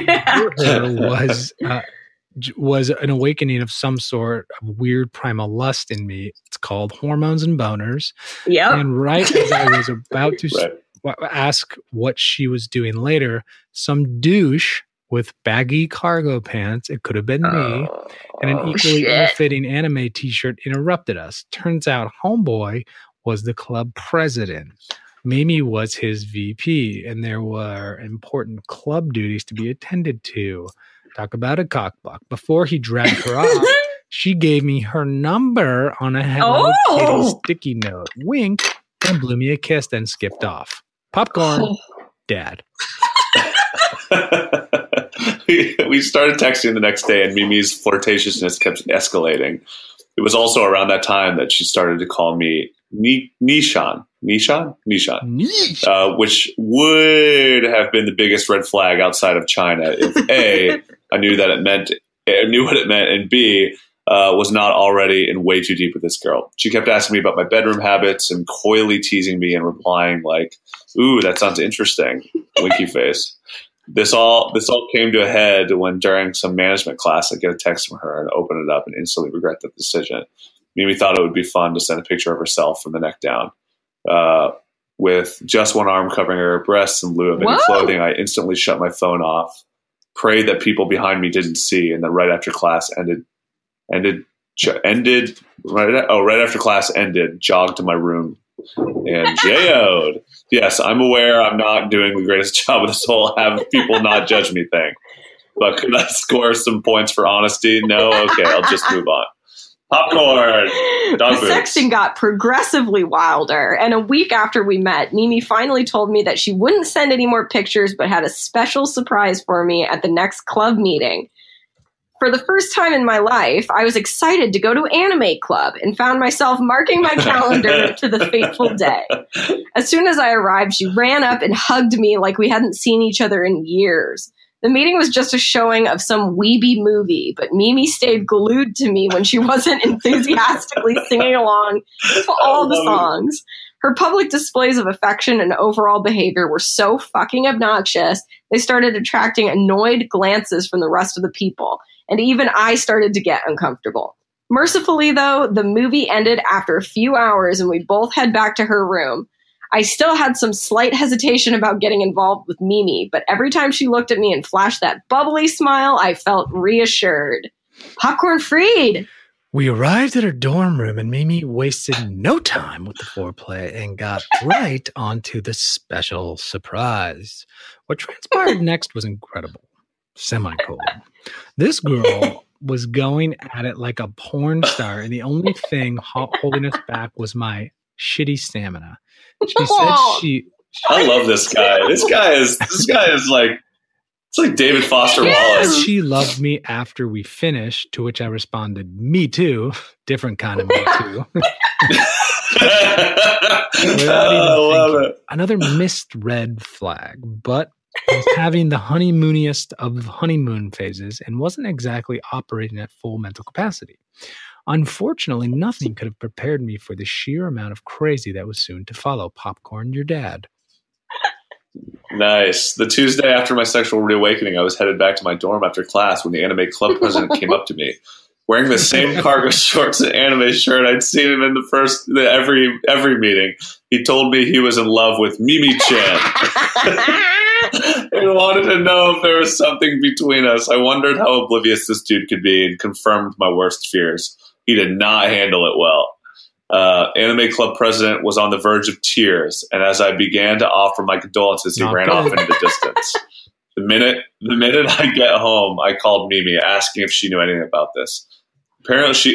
was an awakening of some sort of weird primal lust in me. It's called hormones and boners. Yeah. And right as I was about to ask what she was doing later, some douche with baggy cargo pants, it could have been me, and an equally ill-fitting anime t-shirt interrupted us. Turns out homeboy was the club president. Mimi was his VP, and there were important club duties to be attended to. Talk about a cockblock. Before he dragged her off, she gave me her number on a Hello Kitty sticky note, winked, and blew me a kiss, then skipped off. Popcorn, Dad. We started texting the next day, and Mimi's flirtatiousness kept escalating. It was also around that time that she started to call me Nishan, which would have been the biggest red flag outside of China if A, I knew what it meant, and B, was not already in way too deep with this girl. She kept asking me about my bedroom habits and coyly teasing me and replying like, "Ooh, that sounds interesting," winky face. This all came to a head when during some management class I get a text from her and open it up and instantly regret the decision. Mimi thought it would be fun to send a picture of herself from the neck down. With just one arm covering her breasts in lieu of any clothing, I instantly shut my phone off, prayed that people behind me didn't see, and then right after class ended, jogged to my room and JO'd. Yes, I'm aware I'm not doing the greatest job with this whole have people not judge me thing. But could I score some points for honesty? No? Okay, I'll just move on. Popcorn! Dog the sexting got progressively wilder, and a week after we met, Mimi finally told me that she wouldn't send any more pictures but had a special surprise for me at the next club meeting. For the first time in my life, I was excited to go to Anime Club and found myself marking my calendar to the fateful day. As soon as I arrived, she ran up and hugged me like we hadn't seen each other in years. The meeting was just a showing of some weeby movie, but Mimi stayed glued to me when she wasn't enthusiastically singing along to all the songs. Her public displays of affection and overall behavior were so fucking obnoxious, they started attracting annoyed glances from the rest of the people, and even I started to get uncomfortable. Mercifully, though, the movie ended after a few hours and we both head back to her room. I still had some slight hesitation about getting involved with Mimi, but every time she looked at me and flashed that bubbly smile, I felt reassured. Popcorn Freed! We arrived at her dorm room and Mimi wasted no time with the foreplay and got right onto the special surprise. What transpired next was incredible. Semicolon. This girl was going at it like a porn star, and the only thing holding us back was my shitty stamina. She said I love this guy. This guy is like, it's like David Foster Wallace. She loved me after we finished, to which I responded, me too. Different kind of me too. I love it. Another missed red flag, but I was having the honeymooniest of honeymoon phases and wasn't exactly operating at full mental capacity. Unfortunately, nothing could have prepared me for the sheer amount of crazy that was soon to follow. Popcorn, your dad. Nice. The Tuesday after my sexual reawakening, I was headed back to my dorm after class when the anime club president came up to me, wearing the same cargo shorts and anime shirt I'd seen him in every meeting. He told me he was in love with Mimi-chan and wanted to know if there was something between us. I wondered how oblivious this dude could be and confirmed my worst fears. He did not handle it well. Anime club president was on the verge of tears, and as I began to offer my condolences, he ran off into the distance. The minute I get home, I called Mimi, asking if she knew anything about this. Apparently she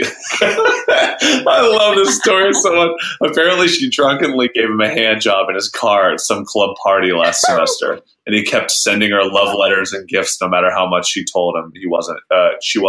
I love this story so much. Apparently she drunkenly gave him a hand job in his car at some club party last semester, and he kept sending her love letters and gifts no matter how much she told him she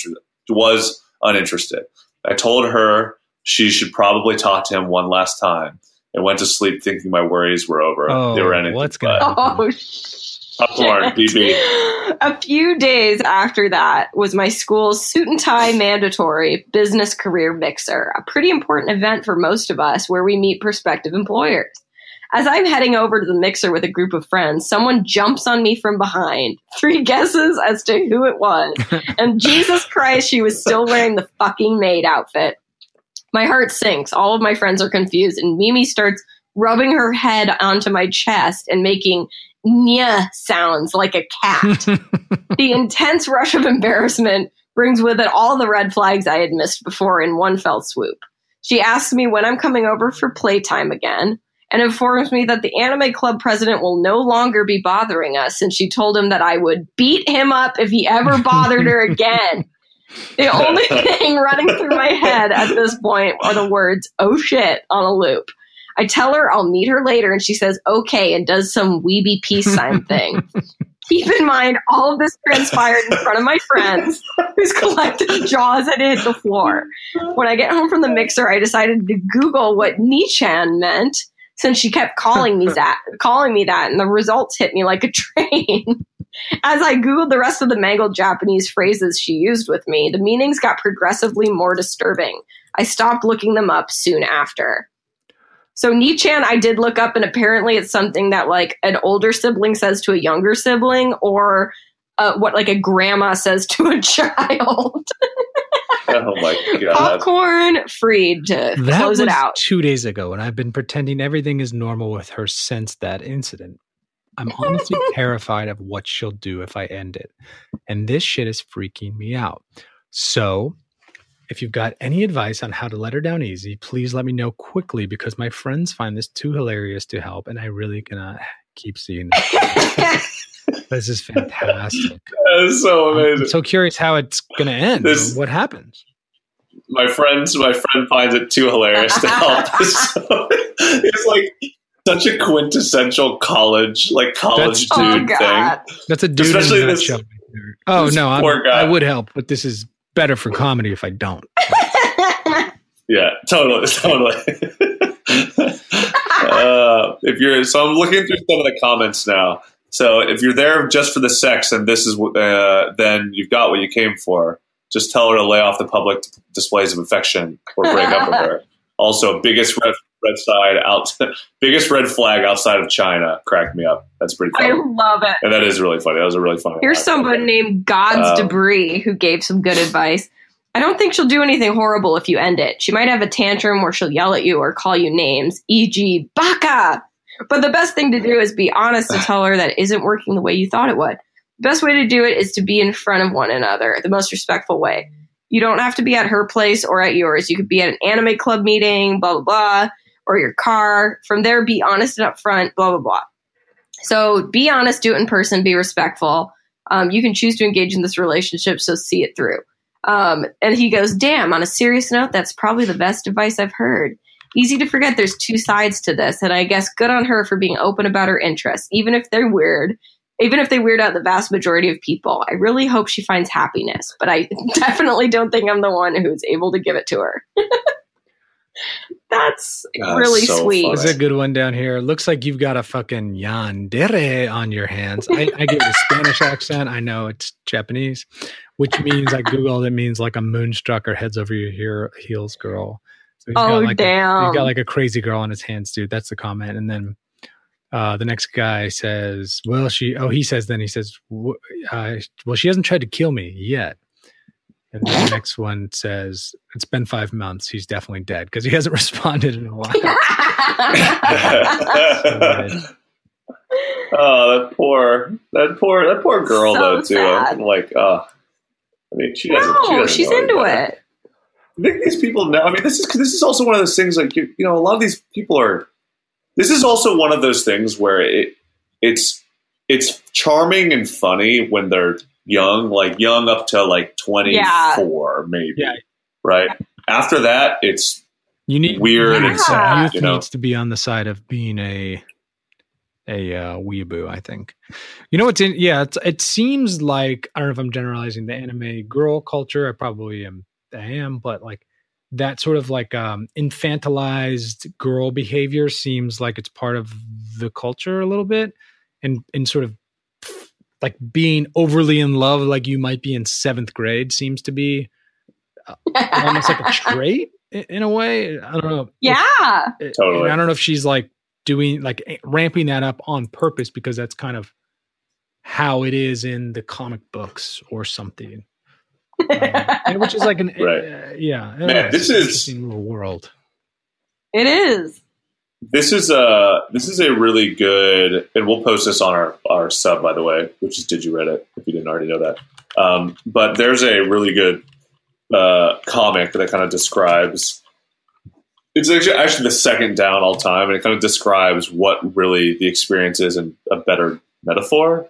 was uninterested. I told her she should probably talk to him one last time and went to sleep thinking my worries were over. Oh, they were anything what's going to happen? Popcorn, BB. A few days after that was my school's suit and tie mandatory business career mixer, a pretty important event for most of us where we meet prospective employers. As I'm heading over to the mixer with a group of friends, someone jumps on me from behind. 3 guesses as to who it was. And Jesus Christ, she was still wearing the fucking maid outfit. My heart sinks. All of my friends are confused, and Mimi starts rubbing her head onto my chest and making nya sounds like a cat. The intense rush of embarrassment brings with it all the red flags I had missed before in one fell swoop. She asks me when I'm coming over for playtime again and informs me that the anime club president will no longer be bothering us, and she told him that I would beat him up if he ever bothered her again. The only thing running through my head at this point are the words, "oh shit," on a loop. I tell her I'll meet her later, and she says, okay, and does some weeby peace sign thing. Keep in mind, all of this transpired in front of my friends, whose collective jaws had hit the floor. When I get home from the mixer, I decided to Google what Nichan meant, since she kept calling me that, and the results hit me like a train. As I Googled the rest of the mangled Japanese phrases she used with me, the meanings got progressively more disturbing. I stopped looking them up soon after. So Nichan I did look up, and apparently it's something that like an older sibling says to a younger sibling, or what like a grandma says to a child. Oh my God. Popcorn Freed to close it out. 2 days ago, and I've been pretending everything is normal with her since that incident. I'm honestly terrified of what she'll do if I end it. And this shit is freaking me out. So if you've got any advice on how to let her down easy, please let me know quickly, because my friends find this too hilarious to help, and I really cannot keep seeing this. This is fantastic. That is so amazing. I'm so curious how it's going to end. What happens? My friend finds it too hilarious to help. So, it's like such a quintessential college dude thing. That's a dude. Especially in this show. Oh no, I would help, but this is better for comedy if I don't. Yeah, totally. I'm looking through some of the comments now. So if you're there just for the sex, and this is then you've got what you came for. Just tell her to lay off the public displays of affection or break up with her. Also, biggest biggest red flag outside of China cracked me up. That's pretty funny. I love it. And that is really funny. That was a really funny Here's line. someone named God's Debris who gave some good advice. I don't think she'll do anything horrible if you end it. She might have a tantrum where she'll yell at you or call you names, e.g. baka. But the best thing to do is be honest to tell her that it isn't working the way you thought it would. The best way to do it is to be in front of one another, the most respectful way. You don't have to be at her place or at yours. You could be at an anime club meeting, blah, blah, blah, or your car. From there, be honest and upfront, blah, blah, blah. So be honest, do it in person, be respectful. You can choose to engage in this relationship, so see it through. And he goes, damn, on a serious note, that's probably the best advice I've heard. Easy to forget there's two sides to this, and I guess good on her for being open about her interests, even if they're weird, even if they weird out the vast majority of people. I really hope she finds happiness, but I definitely don't think I'm the one who's able to give it to her. That's really so sweet. funny. There's a good one down here. Looks like you've got a fucking yandere on your hands. I gave it a Spanish accent. I know it's Japanese, which means I Googled it means like a moonstruck or heads over your heels girl. So he's got like damn. He's got like a crazy girl on his hands, dude. That's the comment. And then the next guy says, well, she says, well, she hasn't tried to kill me yet. And then the next one says, it's been 5 months. He's definitely dead because he hasn't responded in a while. Oh, that poor girl, So though, too. sad. I'm like, I mean, she doesn't. No, She she's doesn't know into any better. it. I think these people know. I mean, this is also one of those things. Like, you know, a lot of these people are. This is also one of those things where it's charming and funny when they're young, like young up to like 24, maybe. Yeah. Right. After that, it's weird and sad. Youth You know? needs to be on the side of being a weeaboo, I think. You know what's in? Yeah, it seems like, I don't know if I'm generalizing the anime girl culture. I probably am, but like that sort of like infantilized girl behavior seems like it's part of the culture a little bit, and sort of like being overly in love, like you might be in 7th grade, seems to be almost like a trait in a way. I don't know. Yeah. Totally. I don't know if she's like doing like ramping that up on purpose because that's kind of how it is in the comic books or something. Which is like an right. Yeah. Man, this is interesting little world. It is. This is a really good, and we'll post this on our sub, by the way, which is Did You Reddit, if you didn't already know that. But there's a really good comic that kind of describes. It's actually the second down all time, and it kind of describes what really the experience is in a better metaphor.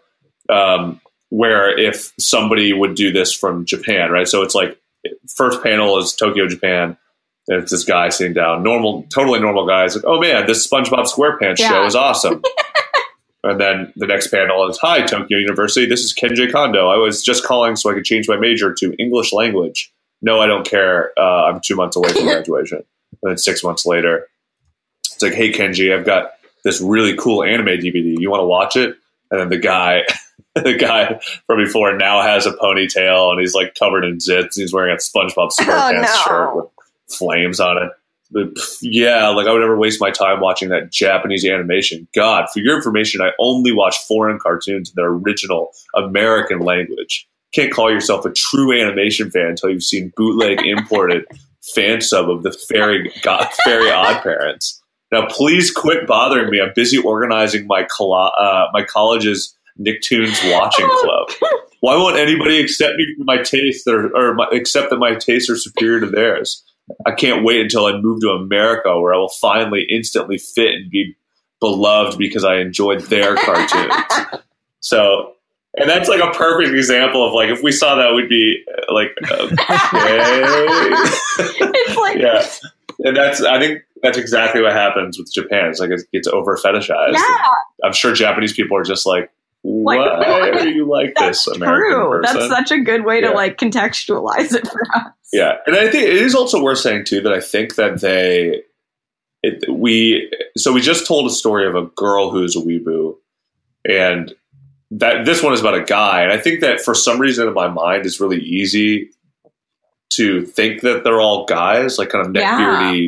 Where if somebody would do this from Japan, right? So it's like first panel is Tokyo, Japan. And it's this guy sitting down, totally normal guy. He's like, oh man, this SpongeBob SquarePants show is awesome. And then the next panel is, hi, Tokyo University. This is Kenji Kondo. I was just calling so I could change my major to English language. No, I don't care. I'm 2 months away from graduation. And then 6 months later, it's like, hey, Kenji, I've got this really cool anime DVD. You want to watch it? And then the guy from before now has a ponytail and he's like covered in zits. And he's wearing a SpongeBob SquarePants shirt with flames on it. But yeah, like I would never waste my time watching that Japanese animation. God, for your information, I only watch foreign cartoons in their original American language. Can't call yourself a true animation fan until you've seen bootleg imported fan sub of the Fairy Odd Parents. Now, please quit bothering me. I'm busy organizing my college's Nicktoons watching club. Why won't anybody accept me for my taste, accept that my tastes are superior to theirs? I can't wait until I move to America, where I will finally instantly fit and be beloved because I enjoyed their cartoons. So, and that's like a perfect example of like if we saw that, we'd be like, okay, It's like, yeah. And I think that's exactly what happens with Japan. It's like it gets over fetishized. yeah, I'm sure Japanese people are just like, why are you like that's this, American true. person? That's such a good way to Yeah. like contextualize it for us. Yeah, and I think it is also worth saying too that I think that we just told a story of a girl who's a weeboo, and that this one is about a guy, and I think that for some reason in my mind it's really easy to think that they're all guys, like kind of neckbeardy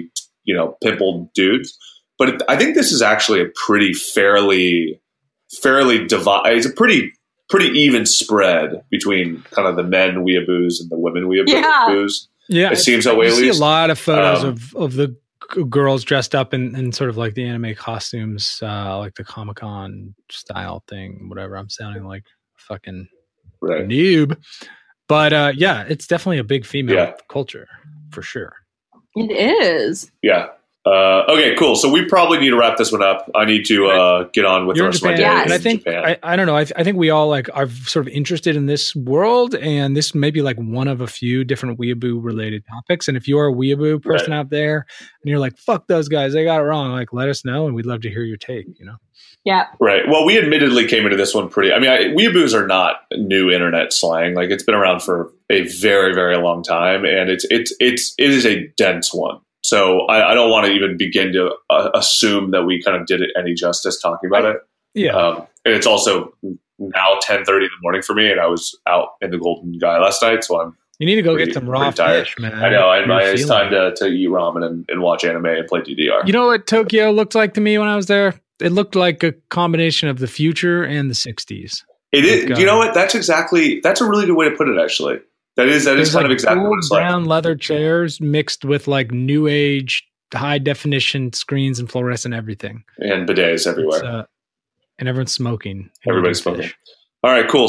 pimpled dudes. But I think this is actually a pretty fairly divided. It's a pretty even spread between kind of the men weeaboos and the women weeaboos. Yeah, it seems that way. You at see least a lot of photos of the girls dressed up in sort of like the anime costumes, like the Comic-Con style thing. Whatever. I'm sounding like a fucking noob, but it's definitely a big female culture for sure. It is. Yeah. Okay, cool. So we probably need to wrap this one up. I need to get on with the rest of my day. Yes. And I think I don't know. I think we all are sort of interested in this world, and this may be like one of a few different weeaboo related topics. And if you're a weeaboo person out there, and you're like, "Fuck those guys, they got it wrong," like let us know, and we'd love to hear your take. Yeah. Right. Well, we admittedly came into this one weeaboos are not new internet slang. Like it's been around for a very, very long time, and it is a dense one. So I don't want to even begin to assume that we kind of did it any justice talking about it. Yeah. And it's also now 10:30 in the morning for me, and I was out in the Golden Guy last night, so you need to go get some raw fish, man. I know. It's time to eat ramen and watch anime and play DDR. You know what Tokyo looked like to me when I was there? It looked like a combination of the future and the 60s. It is. You know what? That's a really good way to put it, actually. That is kind of exactly what it's like. Brown leather chairs mixed with like new age high definition screens and fluorescent everything. And bidets everywhere. And everyone's smoking. Everybody's smoking. All right, cool.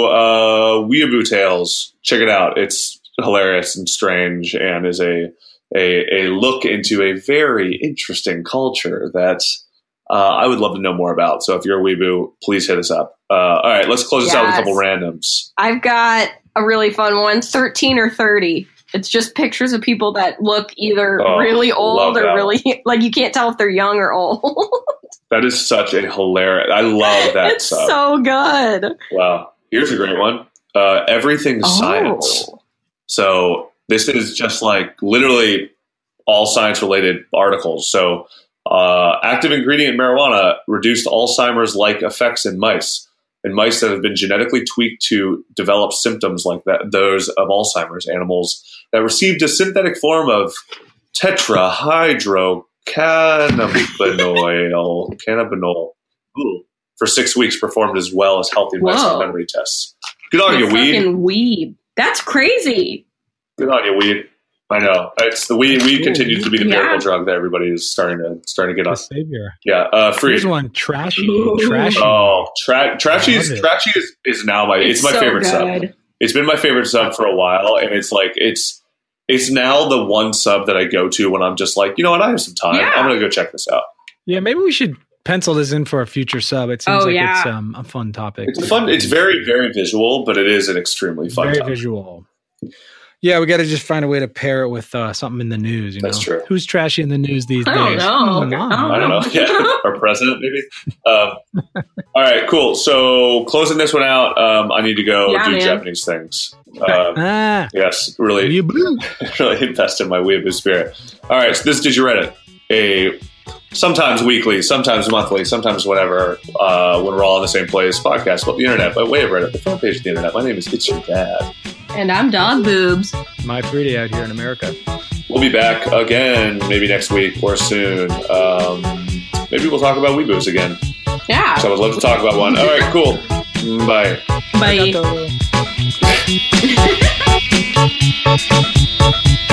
So Weeaboo Tales, check it out. It's hilarious and strange and is a look into a very interesting culture that I would love to know more about. So if you're a weeaboo, please hit us up. All right, let's close this out with a couple randoms. I've got a really fun one, 13 or 30. It's just pictures of people that look either really old or really, like you can't tell if they're young or old. That is such a hilarious, I love that it's stuff. So good. Wow. Here's a great one. Everything's science. So this is just like literally all science related articles. So active ingredient marijuana reduced Alzheimer's-like effects in mice. In mice that have been genetically tweaked to develop symptoms like those of Alzheimer's, animals that received a synthetic form of tetrahydrocannabinol for 6 weeks performed as well as healthy mice on memory tests. Good on you, weed. Fucking weed. That's crazy. Good on you, weed. I know. It's the weed continues to be the miracle drug that everybody is starting to get on. Savior. Yeah. Free. Here's one. Trashy. Oh, Trashy is now my favorite sub. It's been my favorite sub for a while, and it's like it's now the one sub that I go to when I'm just like, you know what, I have some time. Yeah. I'm gonna go check this out. Yeah, maybe we should pencil this in for a future sub. It seems it's a fun topic. It's very, very visual, but it is an extremely fun topic. Very visual. Yeah, we got to just find a way to pair it with something in the news. That's true. Who's trashy in the news these days? I don't know. Yeah, our president, maybe. All right, cool. So closing this one out, I need to go do Japanese things. Yes, really invest in my weeaboo spirit. All right, so this is Did You Reddit? A sometimes weekly, sometimes monthly, sometimes whatever, when we're all in the same place, podcast about the internet by way of Reddit, the front page of the internet. My name is It's Your Dad. And I'm Dog Boobs. My Fruity out here in America. We'll be back again, maybe next week or soon. Maybe we'll talk about weeboos again. Yeah. So I would love to talk about one. All right, cool. Bye. Bye.